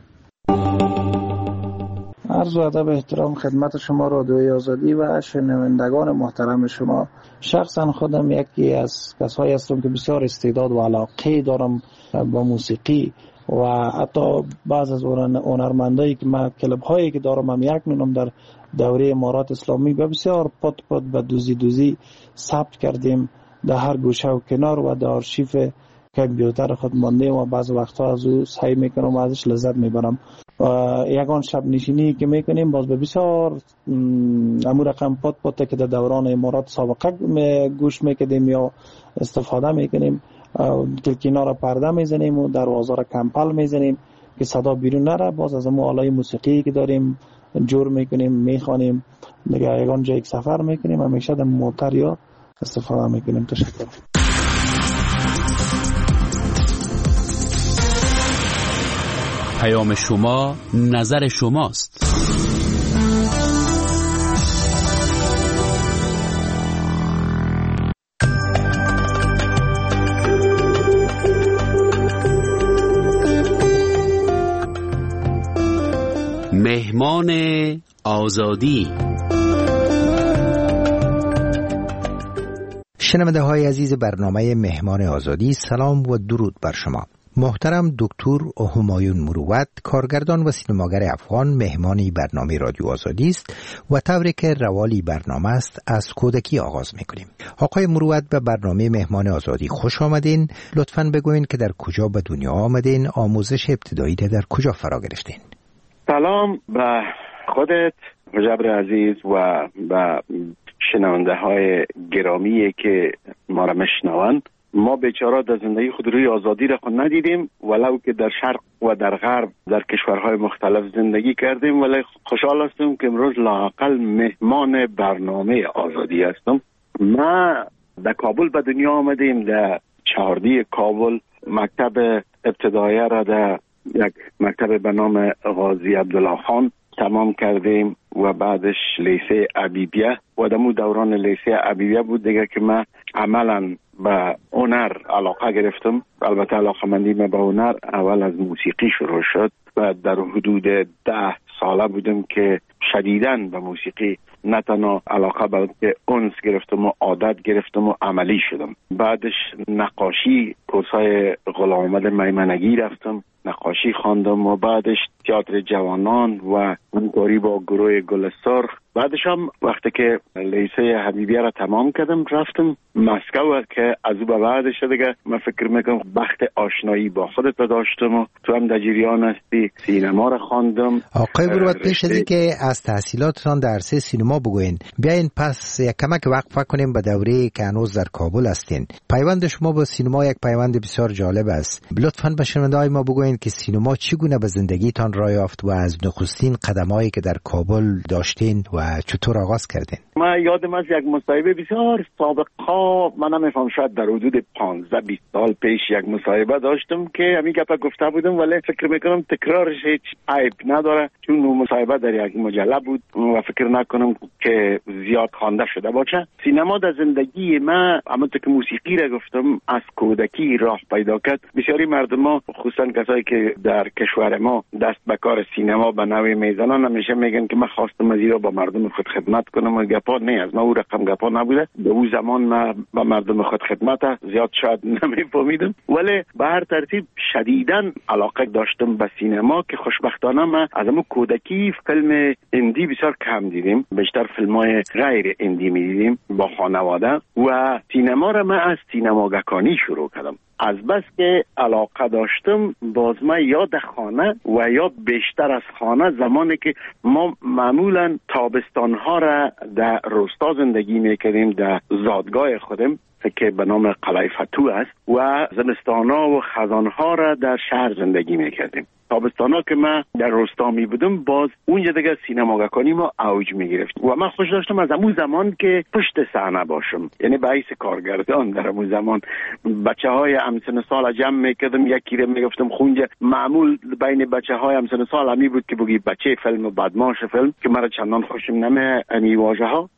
[SPEAKER 5] عرض و ادب احترام خدمت شما رادیوی آزادی و شنوندگان محترم شما. شخصا خودم یکی از کسایی هستم که بسیار استعداد و علاقه دارم با موسیقی و حتی بعض از هنرمندایی که من کلب هایی که دارم هم یک نونم در دوره امارات اسلامی بسیار پت به دوزی ثبت کردیم در هر گوشه و کنار و در آرشیف کامپیوتر خود مانده و بعض وقتها از او سعی میکنم و ازش لذت میبرم. یگان شب نشینی که میکنیم باز به بسیار امو رقم پت که در دوران امارات سابقه گوش میکردیم یا استفاده میکنیم. کلکینا را پرده میزنیم و دروازه را کمپل میزنیم که صدا بیرون نره. باز از امو آلای موسیقی که داریم جور میکنیم میخوانیم دیگه. یگان جا یک سفر میکنیم همیشه در موتر یا استفاده میکنیم. تشکر.
[SPEAKER 1] پیام شما نظر شماست. مهمان آزادی.
[SPEAKER 14] شنونده های عزیز برنامه مهمان آزادی، سلام و درود بر شما. محترم دکتر همایون مروت، کارگردان و سینماگر افغان، مهمانی برنامه رادیو آزادی است و طوری که روالی برنامه است از کودکی آغاز میکنیم. آقای مروت به برنامه مهمان آزادی خوش آمدین. لطفاً بگوین که در کجا به دنیا آمدین، آموزش ابتدایی در کجا فرا گرفتین؟
[SPEAKER 19] سلام به خودت مجبر عزیز و به شنونده های گرامی که ما را میشنوند. ما بیچاره در زندگی خود روی آزادی را خود ندیدیم، ولو که در شرق و در غرب در کشورهای مختلف زندگی کردیم، ولی خوشحال هستم که امروز لااقل مهمان برنامه آزادی هستم. ما در کابل به دنیا آمدیم، در چهاردی کابل مکتب ابتدایی را در یک مکتب به نام غازی عبدالله خان تمام کردیم و بعدش لیسه عبیبیه و دمو دوران لیسه عبیبیه بود دیگه که من عملا به هنر علاقه گرفتم. البته علاقه مندی من به هنر اول از موسیقی شروع شد و در حدود 10 ساله بودم که شدیداً به موسیقی نه تنها علاقه بلکه انس گرفتم و عادت گرفتم و عملی شدم. بعدش نقاشی، کورسای غلام محمد میمنگی رفتم، نقاشی خواندم و بعدش تئاتر جوانان و همکاری با گروه گل سرخ. بعدش هم وقتی که لیسه حبیبیه را تمام کردم رفتم مسکو که از او به بعدش دیگه من فکر میکنم بخت آشنایی با خودت داشتم و تو هم در جریان هستی. سینما را خواندم.
[SPEAKER 14] آقای مروت، پیش از اینکه از تحصیلاتتان در عرصه سینما بگوین، بیاین پس یک کمک وقفه کنیم به دوره که هنوز در کابل هستین. پیوند شما با سینما یک پیوند بسیار جالب است. لطفاً به شنونده‌های ما بگوین که سینما چگونه به زندگیتان راه یافت و از نخستین قدمایی که در کابل داشتین و چطور آغاز کردین؟
[SPEAKER 19] من یادم از یک مصاحبه بسیار سابقا، من نمیفهم شاید در حدود 15-20 سال پیش یک مصاحبه داشتم که همین گپا گفته بودم، ولی فکر میکنم تکرارش هیچ عیب نداره چون مصاحبه در یک مجله بود و فکر نکنم که زیاد خوانده شده باشه. سینما در زندگی من همونطور که موسیقی را گفتم از کودکی راه پیدا کرد. بسیاری مردم خصوصا کسایی که در کشور ما دست به کار سینما به نوعی میزنن همیشه میگن که من خواستم از ایران با مردم خود خدمت کنم و گپا نه از ما او رقم گپا نبوده. به اون زمان من با مردم خود خدمت زیاد شاید نمیفهمیدم، ولی به هر ترتیب شدیداً علاقه داشتم به سینما که خوشبختانه من از همون کودکی فیلم هندی بسیار کم دیدیم، بیشتر فیلم‌های غیر هندی می‌دیدیم با خانواده و سینما را من از سینماگکانی شروع کردم. از بس که علاقه داشتم باز ما یا در خانه و یا بیشتر از خانه، زمانی که ما معمولا تابستانها را در روستا زندگی میکردیم در زادگاه خودم که به نام قلعه فتوح است و زمستانها و خزانها را در شهر زندگی میکردیم. تابستانا که من در روستا می بودم باز اونجا دیگه سینماگکانی ما اوج می گرفت و من خوش داشتم از همون زمان که پشت صحنه باشم، یعنی به حیث کارگردان در همون زمان بچه های همسن سال جمع می کردم، یکی رو می گفتم خونجا. معمول بین بچه های همسن سال همی بود که بگی بچه فیلم و بدماش فیلم که مرا چندان خوشم نمی امی واژه ها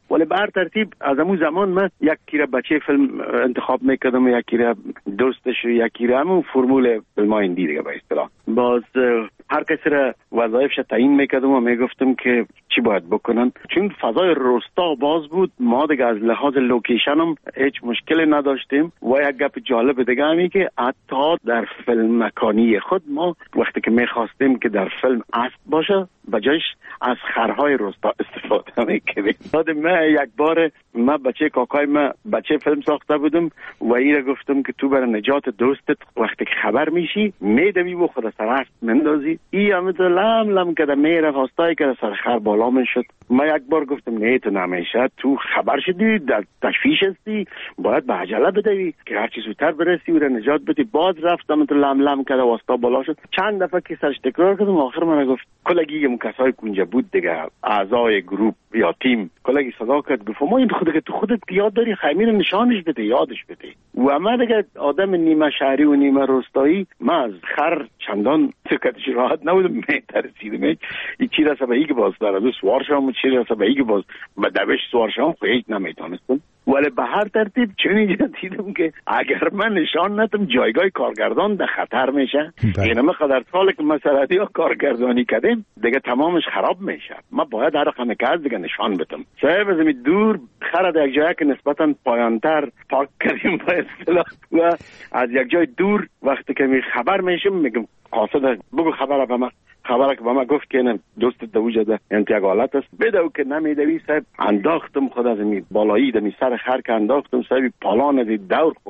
[SPEAKER 19] ولی به هر ترتیب از همون زمان من یکی را بچه فیلم انتخاب میکردم و یکی را دوستش و یکی را همون فرمول فیلم های هندی دیگه به اصطلاح. باز هر کسی را وظایفش تعیین میکردم و میگفتم که چی باید بکنن. چون فضای روستا باز بود، ما دیگه از لحاظ لوکیشن هم هیچ مشکلی نداشتیم. و یک گپ جالب دیگه همی که حتی در فیلم مکانی خود ما وقتی که میخواستیم که در فیلم اسب باشه بجایش از خرهای روستا استفاده میکردیم. من یک بار من بچه کاکای من بچه فیلم ساخته بودم و ایره گفتم که تو برای نجات دوستت وقتی که خبر میشی میدوی و خود سر اسب مندازی. ای همه لم لم کده میره خواستایی که سر خر بالا میشد. من یک بار گفتم نه تو نمیشه، تو خبر شدی در تشویش هستی، باید به عجله بدوی که هر چی زودتر برسی و نجات بدی. باز رفتم تو لم لم کده واسطا بالا شد. چند دفعه که سرش تکرار کردم آخر من گفت کلگی کسای کنجا بود دیگه اعضای گروپ یا تیم کلگی صدا کرد گفت ما این خودت یاد داری خمیر نشانش بده یادش بده. و من دیگه آدم نیمه شهری و نیمه روستایی من از خر چندان تکتش راحت نبودم میترسیدم این چی رسه به ای که باز داره سوار شام و چی رسه به ای که باز به دوش سوار شام خیلی نمیتونستم. ولی به هر ترتیب چون اینجا دیدم که اگر من نشان ندم جایگاه کارگردان در خطر میشه. اینم قدر سال که مسئله ها کارگردانی کردیم دیگه تمامش خراب میشه. ما باید هر رقم که از دیگه نشان بدم. صاحب از دور خرد یک جایی که نسبتا پایانتر پارک کردیم با اصطلاح و از یک جای دور وقتی که می خبر میشم میگم قاصد بگو خبر به من. خبره که با ما گفت که نه دوست دوجه ده انتقالات است بدو که نمیدوی صاحب انداختم خود از می بالایی دمی سر خر که انداختم صاحب پالان از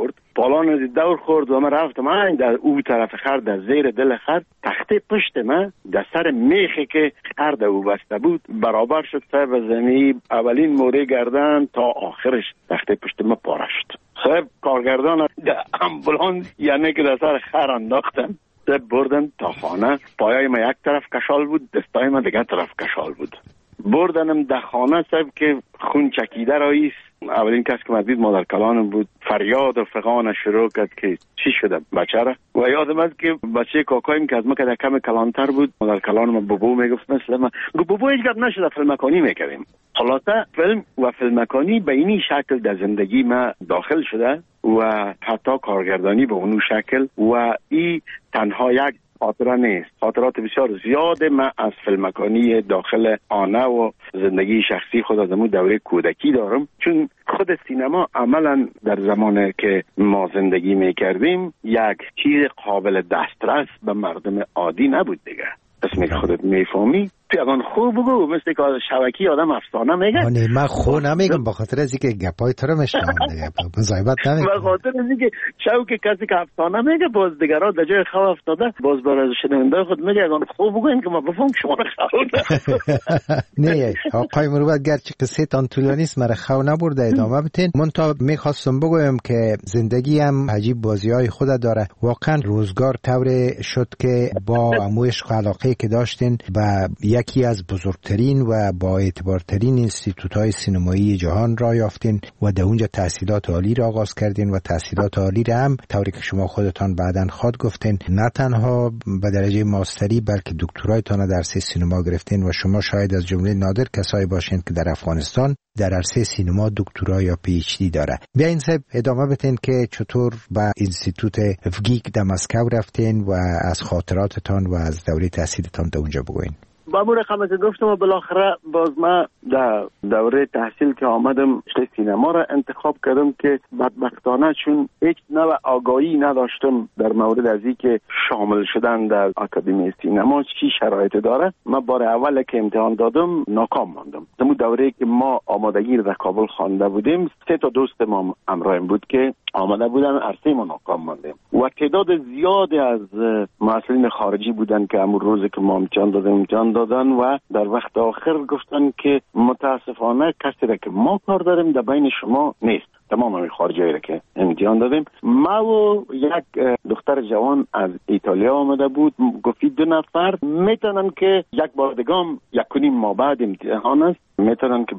[SPEAKER 19] دور خورد و من رفتم این در او طرف خر در زیر دل خر تخته پشت من در سر میخی که خر در او بسته بود برابر شد صاحب زمین اولین موره گردن تا آخرش تخته پشت من پاره شد. صاحب کارگردان در امبولانس یعنی که در سر خر انداختم بردن تا خانه. پایای ما یک طرف کشال بود، دستای ما دیگه طرف کشال بود. بردنم در خانه صاحب که خون چکیده راییست. اولین کس که مدید مادر کلانم بود. فریاد و فغان شروع کرد که چی شده بچه را. و یادم است که بچه کاکایم که از ما که کم کلانتر بود مادر کلانم بابو میگفت مثل من بابو هیچ گپ نشده فیلم مکانی میکردیم. حالاته فیلم و فیلم مکانی به اینی شکل در زندگی ما داخل شده و حتی کارگردانی به اونو شکل و این تنها یک خاطره نیست. خاطرات بسیار زیاد من از فیلمکانی داخل آنه و زندگی شخصی خود از امون دوره کودکی دارم. چون خود سینما عملا در زمانی که ما زندگی میکردیم یک چیز قابل دسترس به مردم عادی نبود دیگه. اسمی خودت میفهمی تو اگان خوب بگو مثل که شبکی آدم افسانه میگه.
[SPEAKER 14] نه من خو نمیگم به خاطر از اینکه گپای تو رو میشنوم دیگه مزایبت نمیگم.
[SPEAKER 19] به خاطر از اینکه شوک کسی که افسانه میگه باز دیگرها در جای خو افتاده باز برای شنونده خود میگه اگان خوب بگو این که ما بفهم شما رو خو
[SPEAKER 14] نه آقای مروت گرچه قصه تان طولانی است مرا خو نبرده ادامه بتین. من تا میخواستم بگویم که زندگی هم عجیب بازی‌های خود داره. واقعا روزگار طوری شد که با عشق و علاقه که داشتین و یکی از بزرگترین و با اعتبارترین انستیتوت‌های سینمایی جهان را یافتین و در اونجا تحصیلات عالی را آغاز کردین و تحصیلات عالی را هم طوری که شما خودتان بعداً خود گفتین نه تنها به درجه ماستری بلکه دکترایتان در عرصه سینما گرفتین و شما شاید از جمله نادر کسایی باشین که در افغانستان در عرصه سینما دکترا یا پی اچ دی داره. بیاین صاحب ادامه بدین که چطور به انستیتوت افگیک در مسکو رفتین و از خاطراتتان و از دوره تحصیلتان در اونجا بگوین.
[SPEAKER 19] با مور خمس گفتم و بالاخره باز ما در دوره تحصیل که آمدم سینما را انتخاب کردم که بدبختانه چون هیچ نوع آگاهی نداشتم در مورد از اینکه شامل شدن در آکادمی سینما چی شرایط داره. من بار اول که امتحان دادم ناکام ماندم. در دوره که ما آمادگی در کابل خوانده بودیم 3 تا دوست ما همراهیم بود که آماده بودن عرصه ما ناکام ماندیم و تعداد زیادی از مسئولین خارجی بودن که امروز روزی که ما امتحان دادن و در وقت آخر گفتن که متاسفانه کسی را که ما کار داریم در بین شما نیست. تمام همین خارجی را که امتحان دادیم ما و یک دختر جوان از ایتالیا آمده بود گفت 2 نفر میتونن که یک بار دیگه 1.5 ماه بعد امتحان است میتونن که باز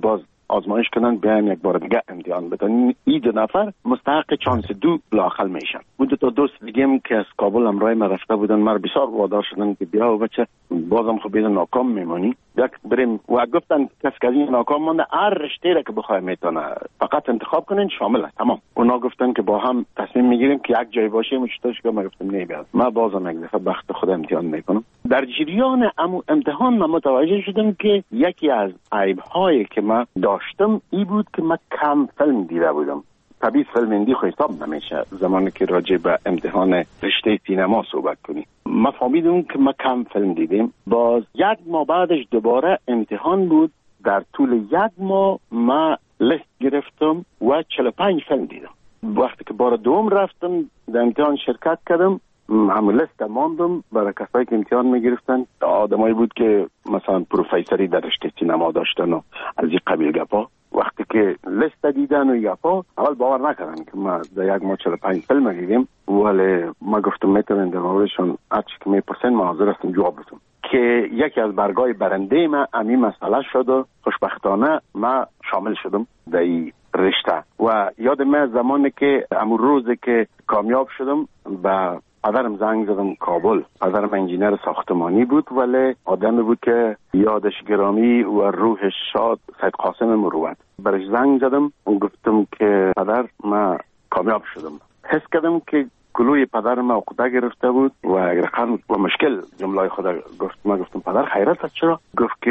[SPEAKER 19] آزمایش کنن بیان یک بار دیگه امتحان بدن. این 2 نفر مستحق چانس 2 لااقل میشن. بود 2 دوست دیگه که از کابل همراه ما رفته بودن، ما بسیار وادار شدن که بیا و بچه بازم خب بیدن ناکام میمونی، یک بریم و گفتن کسی که این ناکام مانده هر رشته را که بخواه میتونه فقط انتخاب کنین شامل است. تمام. اونا گفتن که با هم تصمیم میگیریم که یک جای باشیم. چطورش که ما گفتم نه بیاد، ما بازم یک دفعه بخت خود امتحان میکنم. در جریان امتحان من متوجه شدم که یکی از عیب‌هایی که ما داشتم این بود که من کم فیلم دیده بودم. طبیعی فیلم هندی خو حساب نمیشه زمانی که راجع به امتحان رشته سینما صحبت کنی. ما فهمیدم که ما کم فیلم دیدیم. باز 1 ماه بعدش دوباره امتحان بود. در طول 1 ماه ما لیست گرفتم و 45 فیلم دیدم. وقتی که بار دوم رفتم در امتحان شرکت کردم، همون لیست ماندم برای کسایی که امتحان میگرفتن. آدمایی بود که مثلا پروفیسوری در رشته سینما داشتن و از این قبیل گپا. وقتی که لیست دیدن و گپا اول باور نکردن که ما در 1 ماه 45 فیلم دیدیم، ولی ما گفتم میتونن در موردشون هرچی که میپرسن ما حاضر هستم جواب بدم. که یکی از برگای برنده ما همین مسئله شد و خوشبختانه ما شامل شدم در این رشته. و یادم زمانی که امون روزی که کامیاب شدم به پدرم زنگ زدم کابل. پدرم انجینر ساختمانی بود ولی آدمی بود که یادش گرامی و روحش شاد، سید قاسم مروت. برش زنگ زدم و گفتم که پدر ما کامیاب شدم. حس کردم که کلوی پدرم عقده گرفته بود و رقم و مشکل جمله خود گفت. ما گفتم پدر خیرت است چرا؟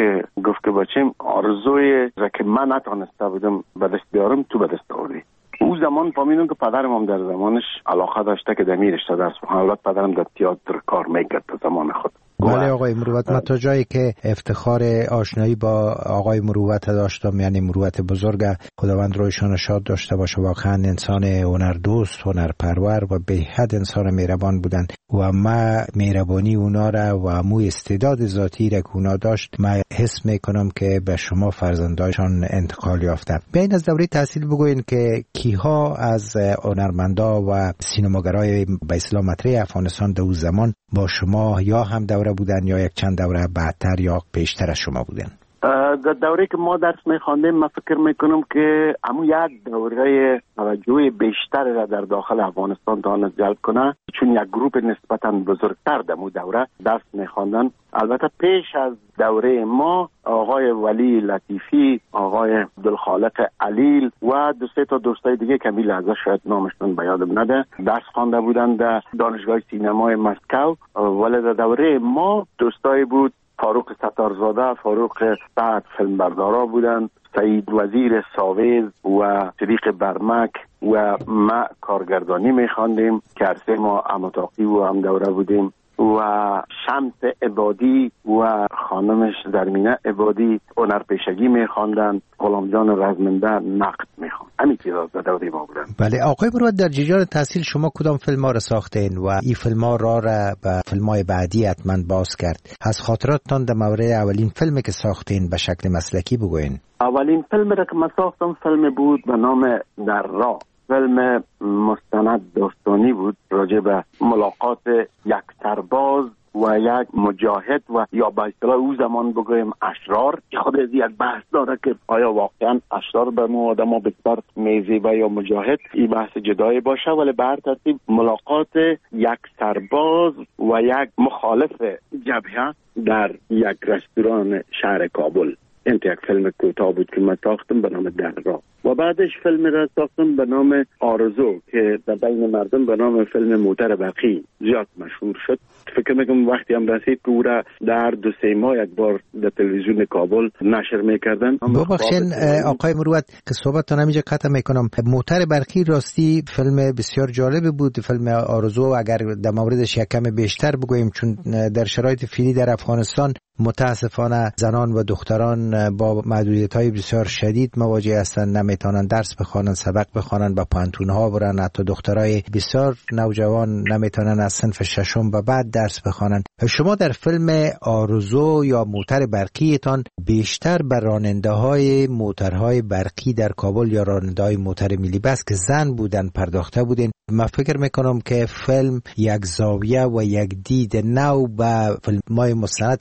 [SPEAKER 19] گفت که بچیم آرزوی را که من نتونسته بودم به دست بیارم تو به دست آوردی. او زمان فهمیدم که پدرم هم در زمانش علاقه داشته که در رشته درس بخونه. البته پدرم در تئاتر کار میکرد در زمان خود.
[SPEAKER 14] بله آقای مروت، من تا جایی که افتخار آشنایی با آقای مروت داشتم، یعنی مروت بزرگ، خداوند رویشان شاد داشته باشه، واقعا انسان هنردوست، هنرپرور و به حد انسان مهربان بودن و ما مهربانی اونا را و مو استعداد ذاتی را که اونا داشت ما حس میکنم که به شما فرزندایشان انتقال یافته. بیاین از دوره تحصیل بگوین که کیها از هنرمندا و سینماگرای به اصطلاح مطرح افغانستان در اون زمان با شما یا هم دوره بودن یا یک چند دوره بعدتر یا پیشتر از شما بودن؟
[SPEAKER 19] در دوره که ما درس میخواندیم من فکر میکنم که همون یک دوره توجه بیشتر را در داخل افغانستان تانست جلب کنه، چون یک گروپ نسبتا بزرگتر در اون دوره درس میخواندن. البته پیش از دوره ما آقای ولی لطیفی، آقای عبدالخالق علیل و 2-3 تا دوستای دیگه که لحظه شاید نامشون به یادم نده درس خوانده بودن در دانشگاه سینمای مسکو. ولی در دوره ما دوستای بود فاروق ستارزاده، فاروق سعد فیلمبردارا بودن، سعید وزیر ساویز و صدیق برمک و ما کارگردانی میخواندیم که عرصه ما امتاقی و هم دوره بودیم و شمس عبادی و خانمش زرمینه عبادی هنرپیشگی میخواندن، غلام جان رزمنده نقد میخواند. همین چیزا در دوره ما بودن.
[SPEAKER 14] بله آقای مروت، در جریان تحصیل شما کدام فیلم ها را ساختین و این فیلم ها را به فیلم های بعدی حتما باز کرد؟ از خاطراتتان در مورد اولین فیلمی که ساختین به شکل مسلکی بگوین.
[SPEAKER 19] اولین فیلمی را که من ساختم فیلم بود به نام در راه. فیلم مستند داستانی بود راجع به ملاقات یک سرباز و یک مجاهد و یا به اصطلاح او زمان بگویم اشرار، که خود از یک بحث داره که آیا واقعا اشرار به ما آدم بسیار میزیبه یا مجاهد، این بحث جدایی باشه. ولی به هر ترتیب ملاقات یک سرباز و یک مخالف جبهه در یک رستوران شهر کابل. این یک فیلم کوتاه بود که من ساختم به نام در راه و بعدش فیلم را ساختم به نام آرزو که در بین مردم به نام فیلم موتر برقی زیاد مشهور شد. فکر میکنم وقتی هم رسید که او را در 2-3 ماه یک بار در تلویزیون کابل نشر میکردن.
[SPEAKER 14] ببخشید آقای مروت که صحبتتان همینجا قطع میکنم. موتر برقی راستی فیلم بسیار جالب بود. فیلم آرزو اگر در موردش یک کم بیشتر بگوییم، چون در شرایط فعلی در افغانستان متاسفانه زنان و دختران با محدودیت‌های بسیار شدید مواجه هستند، نمیتونن درس بخوانن، سبق بخوانن، با پانتون‌ها برن. حتی دخترای بسیار نوجوان نمیتونن از صنف 6 و بعد درس بخوانن. شما در فیلم آرزو یا موتر برقیتان بیشتر بر راننده‌های موترهای برقی در کابل یا راننده‌های موتر ملی بس که زن بودن پرداخته بودین. من فکر میکنم که فیلم یک زاویه و یک دید نو به فیلم‌های مستند که در افغانستان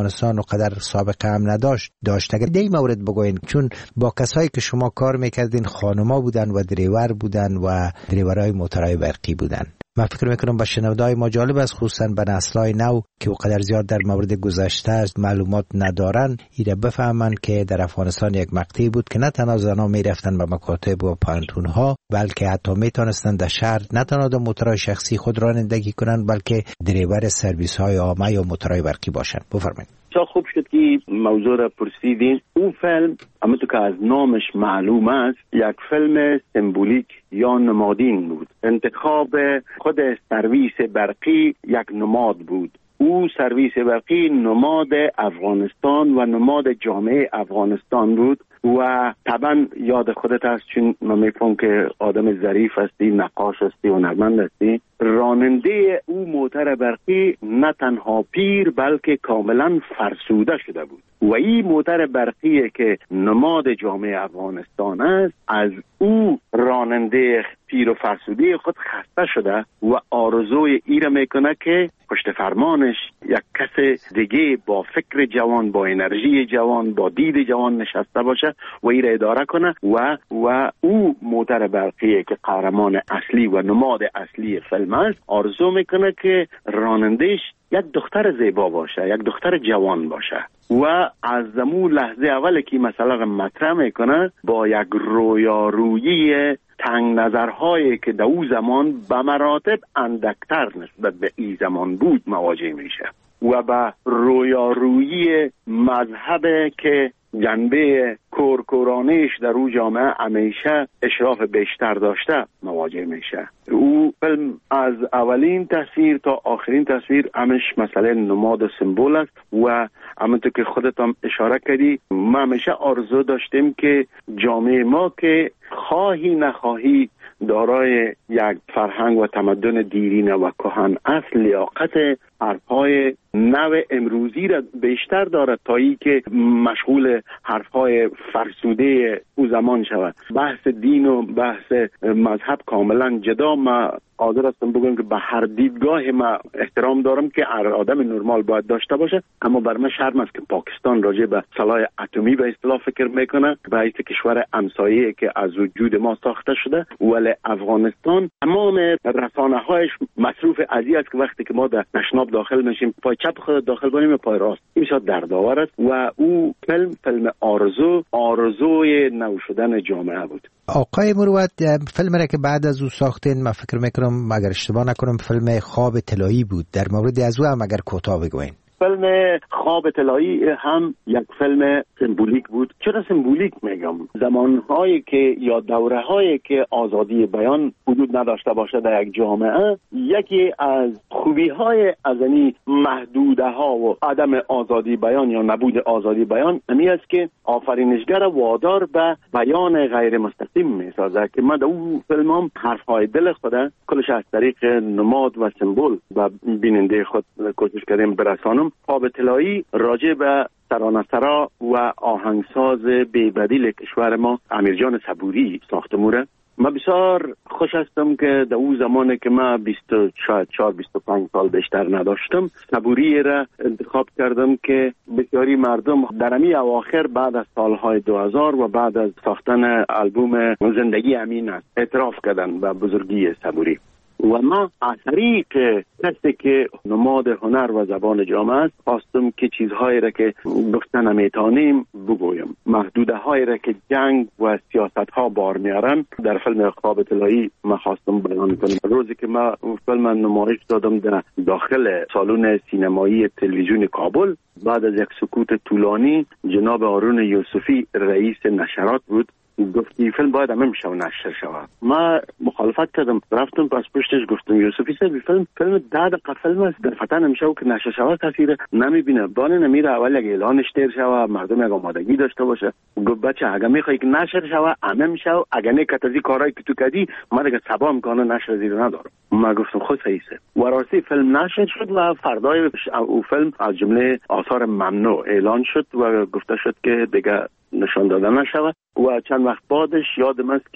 [SPEAKER 14] افغانستان و قدر سابقه هم داشت. اگر این مورد بگوین، چون با کسایی که شما کار میکردین خانما بودن و دریور بودن و دریورای موترهای برقی بودن. من فکر میکنم با شنونده‌های ما جالب است، خصوصا به نسل‌های نو که اونقدر زیاد در مورد گذشته است معلومات ندارن، ایره بفهمن که در افغانستان یک مقطعی بود که نه تنها زنان میرفتن به مکاتب و پانتون‌ها، بلکه حتی میتونستن در شهر نه تنها در موترهای شخصی خود رانندگی کنن، بلکه دریور سرویس‌های عامه یا موترهای برقی باشن. بفرمایید.
[SPEAKER 19] خوب شد که موضوع را پرسیدین. اون فیلم همونطور که از نامش معلوم است یک فیلم سمبولیک یا نمادین بود. انتخاب خود سرویس برقی یک نماد بود. او سرویس برقی نماد افغانستان و نماد جامعه افغانستان بود و طبعا یاد خودت هست، چون من میفهم که آدم ظریف هستی، نقاش هستی، هنرمند هستی. راننده او موتر برقی نه تنها پیر بلکه کاملا فرسوده شده بود و این موتر برقی که نماد جامعه افغانستان است، از او راننده پیر و فرسوده خود خسته شده و آرزوی ای را میکنه که پشت فرمانش یک کس دیگه با فکر جوان، با انرژی جوان، با دید جوان نشسته باشه و ای را اداره کنه و او موتر برقی که قهرمان اصلی و نماد اصلی فیلم است، آرزو میکنه که رانندهش یک دختر زیبا باشه، یک دختر جوان باشه و از زمون لحظه اول که مسئله مطرح میکنه با یک رویارویی تنگ نظرهایی که در او زمان به مراتب اندکتر نسبت به این زمان بود مواجه میشه و به رویارویی مذهب که جنبه کورکورانیش در او جامعه همیشه اشراف بیشتر داشته مواجه میشه. او فیلم از اولین تصویر تا آخرین تصویر همش مسئله نماد و سمبول است و همونطور که خودت هم اشاره کردی، ما همیشه آرزو داشتیم که جامعه ما که خواهی نخواهی دارای یک فرهنگ و تمدن دیرین و کهن است، لیاقت حرفهای نو امروزی را بیشتر دارد تا ای که مشغول حرفهای فرسوده او زمان شود. بحث دین و بحث مذهب کاملا جدا. ما قادر هستم بگم که به هر دیدگاه ما احترام دارم که هر آدم نرمال باید داشته باشه، اما بر من شرم است که پاکستان راجع به سلاح اتمی به اصطلاح فکر میکنه به حیث کشور همسایه که از وجود ما ساخته شده، ولی افغانستان تمام رسانه‌هایش مصروف ازی است که وقتی که ما در تشناب داخل میشیم پای چپ خود داخل کنیم پای راست، این شاد دردآور است و او فیلم آرزوی نو شدن جامعه بود.
[SPEAKER 14] آقای مروت، فیلم را که بعد از او ساختین، من فکر میکنم اگر اشتباه نکنم فیلم خواب طلایی بود، در مورد از او هم اگر کوتاه بگوین.
[SPEAKER 19] فیلم خواب طلایی هم یک فیلم سمبولیک بود. چرا سمبولیک میگم؟ زمانهایی که یا دوره‌هایی که آزادی بیان حدود نداشته باشه در یک جامعه، یکی از خوبی‌های از این محدوده‌ها و عدم آزادی بیان یا نبود آزادی بیان همین است که آفرینشگر وادار به بیان غیر مستقیم می‌سازه که ما در اون فیلمام حرف‌های دل خود کلش از طریق نماد و سمبول و بیننده خود کوشش کردیم برسانم. خواب طلایی راجع به ترانه‌سرا و آهنگساز بی‌بدیل کشور ما امیرجان صبوری ساخته موره. من بسیار خوش هستم که در اون زمانی که من 24-25 سال بیشتر نداشتم، صبوری را انتخاب کردم که بسیاری مردم در همی اواخر بعد از سالهای 2000 و بعد از ساختن آلبوم زندگی امین است اعتراف کردن به بزرگی صبوری و ما از طریق کسی که نماد هنر و زبان جامعه است خواستم که چیزهایی را که گفتن نمیتونیم بگویم، محدوده هایی را که جنگ و سیاست ها بار میارن در فیلم خواب طلایی ما خواستم بیان کنم. روزی که ما فیلم نمایش دادم در داخل سالن سینمایی تلویزیون کابل، بعد از یک سکوت طولانی جناب هارون یوسفی رئیس نشرات بود گفت این فیلم باید همه میشه و نشر شود. ما مخالفت کردم، رفتم پس پشتش گفتم یوسفی صاحب فیلم 10 دقیقه فیلم است، در فتن نمیشه که نشر شود کسی نمیبینه، بانه نمیره اول یک اعلانش تیر شود مردم یک آمادگی داشته باشه. گفت بچه اگه میخوای که نشر شود همه میشه، اگه نه کتازی کارایی که تو کردی ما دیگه سبا میکنه نشر زیر نداره. ما گفتم خود صحیحه و راستی فیلم نشر شد و فردای او فیلم از جمله آثار ممنوع اعلان شد و گفته شد که دیگه نشان داده نشود و چند وقت بعدش یادم است که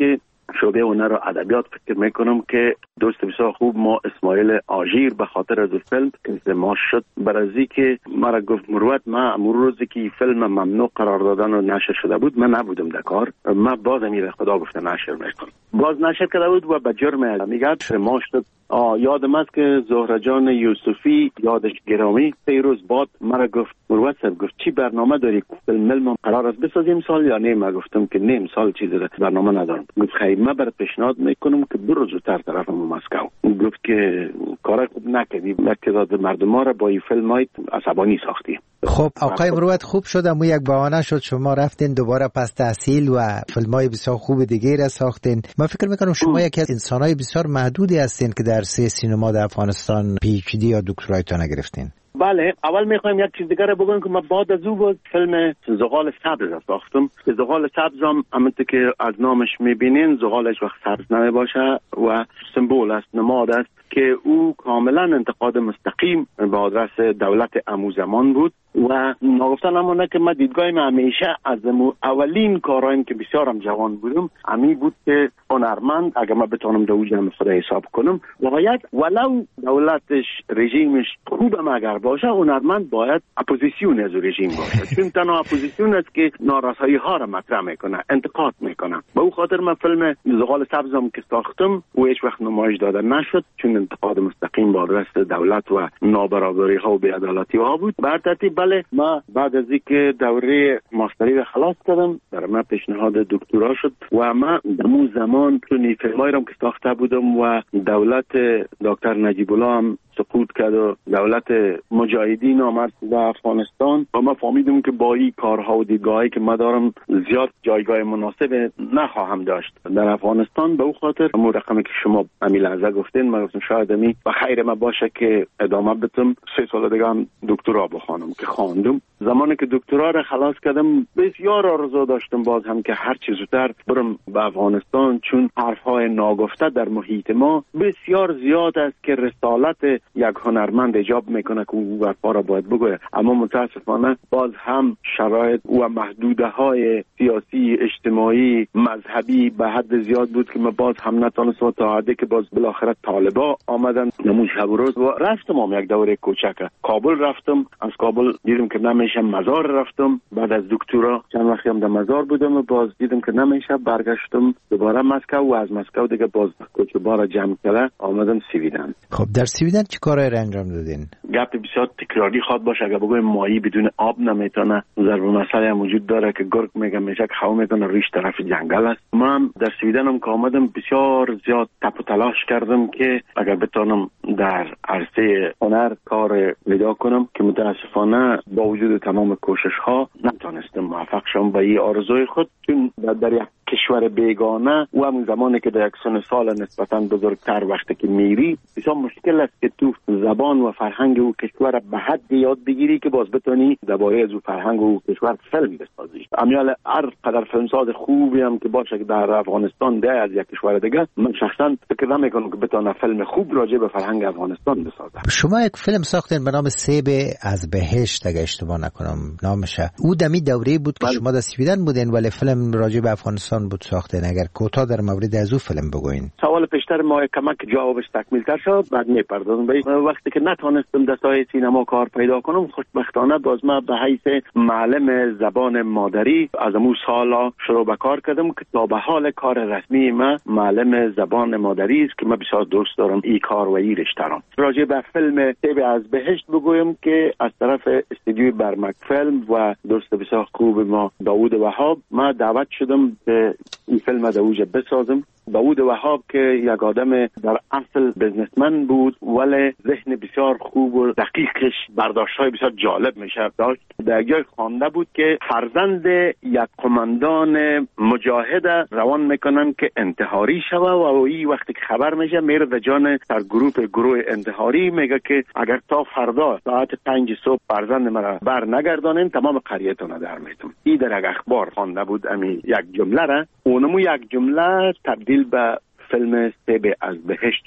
[SPEAKER 19] شعبه هنر و ادبیات فکر میکنم که دوست بسیار خوب ما اسماعیل آژیر به خاطر از فیلم که ما شد برازی که مرا گفت مروت ما روزی که فیلم ممنوع قرار دادن و نشر شده بود من نبودم در کار، ما باز امیر خدا گفته نشر میکنم، باز نشر کرده بود و به جرم میگه ما شد. یادم است که زهره جان یوسفی یادش گرامی پیروز باد مرا گفت مروت صاحب گفت چی برنامه داری فیلم قرار است بسازیم سال یا نه؟ من گفتم که نه سال چیزی برنامه ندارم. گفت خیر من برات پیشنهاد میکنم که برو زودتر طرف مسکو. گفت که کار خوب نکردی، تعداد مردم را با این فیلم های عصبانی ساختی.
[SPEAKER 14] خب آقای مروت خوب شد اما یک بهانه شد شما رفتین دوباره پس تحصیل و فیلم‌های بسیار خوب دیگه را ساختین. من فکر میکنم شما یکی از انسان‌های بسیار محدودی هستین که در سینما در افغانستان پی اچ دی یا دکترایتون گرفتین.
[SPEAKER 19] بله، اول میخوایم یک چیز دیگه رو بگم که من بعد از او فیلم زغال سبز ساختم. زغال سبز هم همونطور که از نامش میبینین زغالش وقت سبز نمیباشه و سمبول است، نماد است که او کاملا انتقاد مستقیم به آدرس دولت امو زمان بود و نگفتن همونه که من دیدگاهیم همیشه از اولین کارهایم که بسیارم جوان بودم امی بود که هنرمند اگر من بتونم در جمع خدا حساب کنم باید ولو دولتش رژیمش خوبم اگر باشه هنرمند باید اپوزیسیون از رژیم باشه چون تنها اپوزیسیون است که نارسایی ها را مطرح میکنه، انتقاد میکنه. به او خاطر من فیلم زغال سبزم که ساختم و هیچ وقت نمایش داده نشد چون انتقاد مستقیم با آدرس دولت و نابرابری ها و بی‌عدالتی ها بود. بر ترتیب بله ما بعد از اینکه دوره ماستری را خلاص کردم در من پیشنهاد دکترا شد و ما در زمان چون فیلمایی را که ساخته بودم و دولت دکتر نجیب الله هم سقوط کرد و دولت مجاهدین آمد در افغانستان و ما فهمیدم که با این کارها و دیدگاهی که ما دارم زیاد جایگاه مناسب نخواهم داشت در افغانستان. به او خاطر همون رقمی که شما امی لحظه گفتین من گفتم شاید امی و خیر ما باشه که ادامه بدم 3 سال دیگه هم دکترا بخوانم که خواندم. زمانی که دکترا را خلاص کردم بسیار آرزو داشتم باز هم که هر چه زودتر برم به افغانستان چون حرفهای ناگفته در محیط ما بسیار زیاد است که رسالت یک هنرمند ایجاب میکنه که او حرفا را باید بگوید، اما متاسفانه باز هم شرایط و محدوده های سیاسی اجتماعی مذهبی به حد زیاد بود که ما باز هم نتونستم تا حدی که باز بالاخره طالبا آمدن نمون شب روز و رفتم یک دوره کوچک کابل رفتم. از کابل دیدم که نمیشه مزار رفتم. بعد از دکترا چند وقتی هم در مزار بودم و باز دیدم که نمیشه برگشتم دوباره مسکو و از مسکو دیگه باز کوچبارا جمع کرده آمدم سویدن.
[SPEAKER 14] خب در سویدن چی کارایی را انجام دادین؟
[SPEAKER 19] گپ بسیار تکراری خواد باشه اگر بگویم ماهی بدون آب نمیتونه. ضرب مسئله هم وجود داره که گرگ میگه میشه که هوا میتونه ریش طرف جنگل است. من در سویدن هم که آمدم بسیار زیاد تپ و تلاش کردم که اگر بتونم در عرصه هنر کار پیدا کنم که متاسفانه با وجود تمام کوشش ها نتونستم موفق شم به این آرزوی خود چون در یک کشور بیگانه و همون زمانی که در یک سن سال نسبتاً بزرگتر وقتی که میری بسیار مشکل است که تو زبان و فرهنگ و کشور به حد یاد بگیری که باز بتونی درباره از فرهنگ و کشور فیلم بسازی. امیال هر قدر فیلمساز خوبی هم که باشه که در افغانستان ده از یک کشور دیگه من شخصا فکر نمیکنم که بتونه فیلم خوب راجع به فرهنگ افغانستان بسازه.
[SPEAKER 14] شما یک فیلم ساختین به نام سیب از بهشت اگه اشتباه نکنم نامشه. او دمی دوره بود که شما در سویدن بودین ولی فیلم راجع به افغانستان بود ساختین. اگر کوتاه در مورد از او فیلم بگوین.
[SPEAKER 19] سوال پیشتر ما کمک جوابش تکمیل‌تر شد بعد میپردازم به وقتی که نتونستم در ساحه سینما کار پیدا کنم خوشبختانه باز ما به حیث معلم زبان مادری از اون سالا شروع به کار کردم که تا به حال کار رسمی ما معلم زبان مادری است که من بسیار دوست دارم این کار و این رشته را. راجع به فیلم سیب از بهشت بگویم که از طرف استودیوی برمک فیلم و دوست بسیار خوب ما داوود وهاب ما دعوت شدم که این فیلم در اوج بسازم. داوود وهاب که یک آدم در اصل بزنسمن بود ولی ذهن بسیار خوب و دقیقش برداشت‌های بسیار جالب میشه داشت. در جای خوانده بود که فرزند یک قماندان مجاهد روان میکنن که انتحاری شوه و این وقتی که خبر میشه میره در جان در گروه انتحاری میگه که اگر تا فردا ساعت 5 صبح فرزند مرا بر نگردانین تمام قریه‌تون در میتم. این در یک اخبار خوانده بود امی یک جمله را اونمو یک جمله تبدیل به فیلم سیب از بهشت شد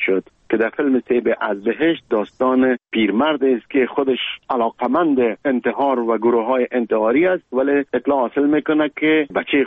[SPEAKER 19] که در فیلم سیب از بهشت داستان پیرمرد است که خودش علاقمند انتحار و گروه های انتحاری است، ولی اطلاع حاصل میکنه که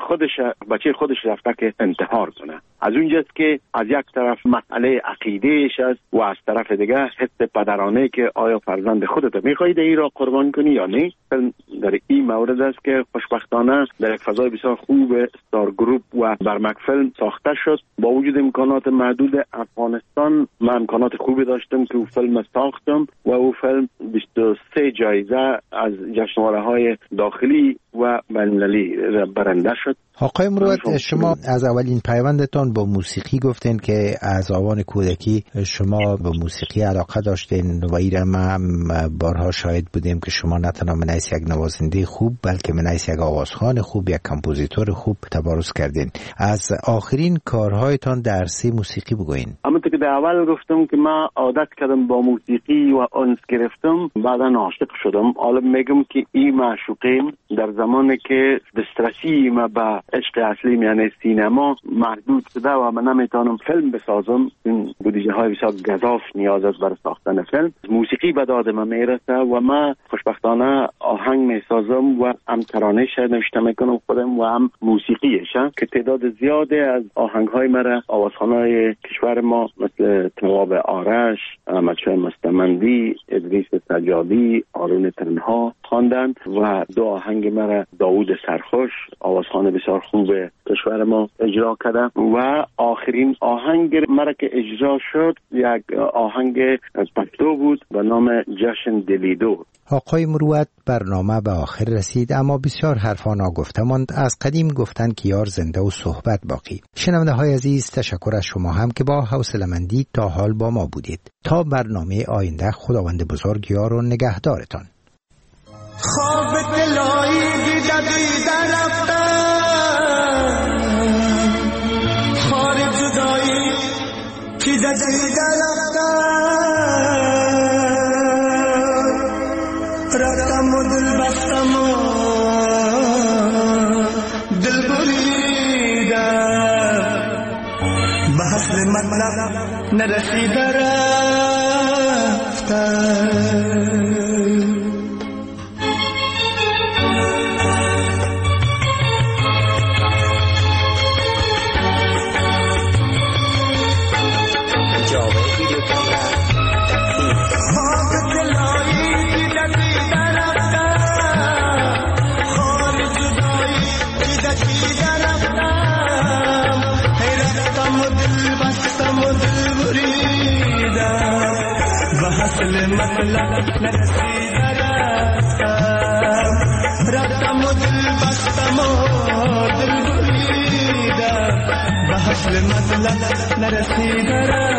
[SPEAKER 19] بچه خودش رفته که انتحار کنه. از اونجاست که از یک طرف مسئله عقیدهش است و از طرف دیگه حس پدرانه که آیا فرزند خودت میخواهی این را قربان کنی یا نه. در این مورد است که خوشبختانه در یک فضای بسیار خوب ستار گروپ و برمک فیلم ساخته شد. با وجود امکانات محدود افغانستان من امکانات خوبی داشتم که او فیلم ساختم و او فیلم 23 جایزه از جشنواره‌های داخلی و بین‌المللی برنده شد.
[SPEAKER 14] آقای مروت، شما از اولین پیوندتان با موسیقی گفتین که از آوان کودکی شما به موسیقی علاقه داشتین و ایرم هم بارها شاهد بودیم که شما نه تنها منیس یک نوازنده خوب بلکه منیس یک آوازخوان خوب، یک کمپوزیتور خوب تبارز کردین. از آخرین کارهایتان در عرصه موسیقی بگوین.
[SPEAKER 19] همونطور که در اول گفتم که من عادت کردم با موسیقی و انس گرفتم، بعدا عاشق شدم. حالا میگم که این معشوقیم در زمانی که دسترسی ما به عشق اصلی یعنی سینما محدود شده و من نمیتونم فیلم بسازم، این بودجه های بسیار گزاف نیاز است برای ساختن فیلم. موسیقی به داد من میرسه و من خوشبختانه آهنگ میسازم و هم ترانه نوشته میکنم خودم و هم موسیقیش که تعداد زیاده از آهنگ های مرا آوازخوانای کشور ما مثل تواب آرش، احمدشاه مستمندی، ادریس سجادی، آرون تنها خواندند و دو آهنگ مرا داوود سرخوش آوازخوان بسیار خوب کشور ما اجرا کرده و آخرین آهنگ مرا که اجرا شد یک آهنگ پشتو بود به نام جشن دلیدو.
[SPEAKER 14] آقای مروت، برنامه به آخر رسید اما بسیار حرفا ناگفته ماند. از قدیم گفتن که یار زنده و صحبت باقی. شنونده های عزیز، تشکر از شما هم که با حوصله‌مندی تا حال با ما بودید. تا برنامه آینده، خداوند بزرگ یار و نگهدارتان. خواب دلایی دیده رفتم، خار جدایی دیده رفتم و دل بستم و دل بریدم، به حسن مطلب نرسیده رفتم. مطلب نرسیده رفتم، رفتم و دل بستم و دل بریدم، به حاصل مطلب نرسیده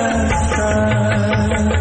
[SPEAKER 14] رفتم.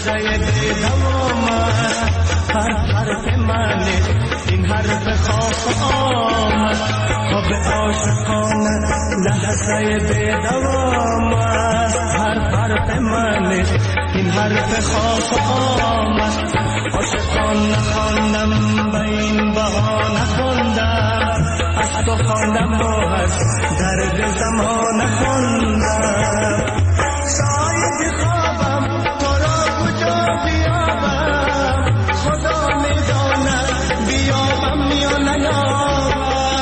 [SPEAKER 20] لحظه بی دوام هر حرف من این حرف خاص آمد خواب عاشقانه لحظه بی دوام هر حرف من این حرف خاص آمد عاشقان نخواندم به این بهانه خواندم از تو خواندم و از درد زمان خواندم شاید خوابم تو را کجا بیابم خدا میداند بیابم یا نیابم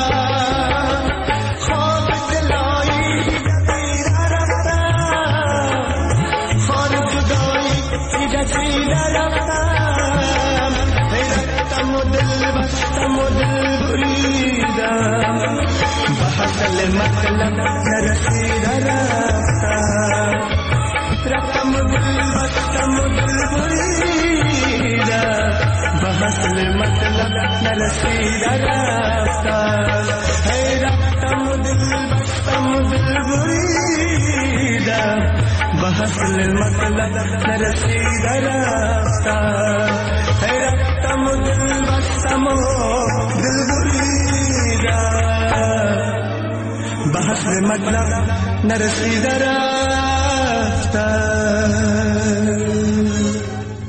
[SPEAKER 20] خواب دلایی دیده رفتم خار جدایی دیده رفتم حیرتم و دل بستم و دل بریدم به حاصل مطلب نرسیده رفتم و دل بستم و دل بریدم به حاصل مطلب نرسیده رفتم هی رفتم و دل بستم و دل بریدم به حاصل مطلب نرسیده رفتم هی رفتم و دل بستم و دل بریدم به حاصل مطلب نرسیده رفتم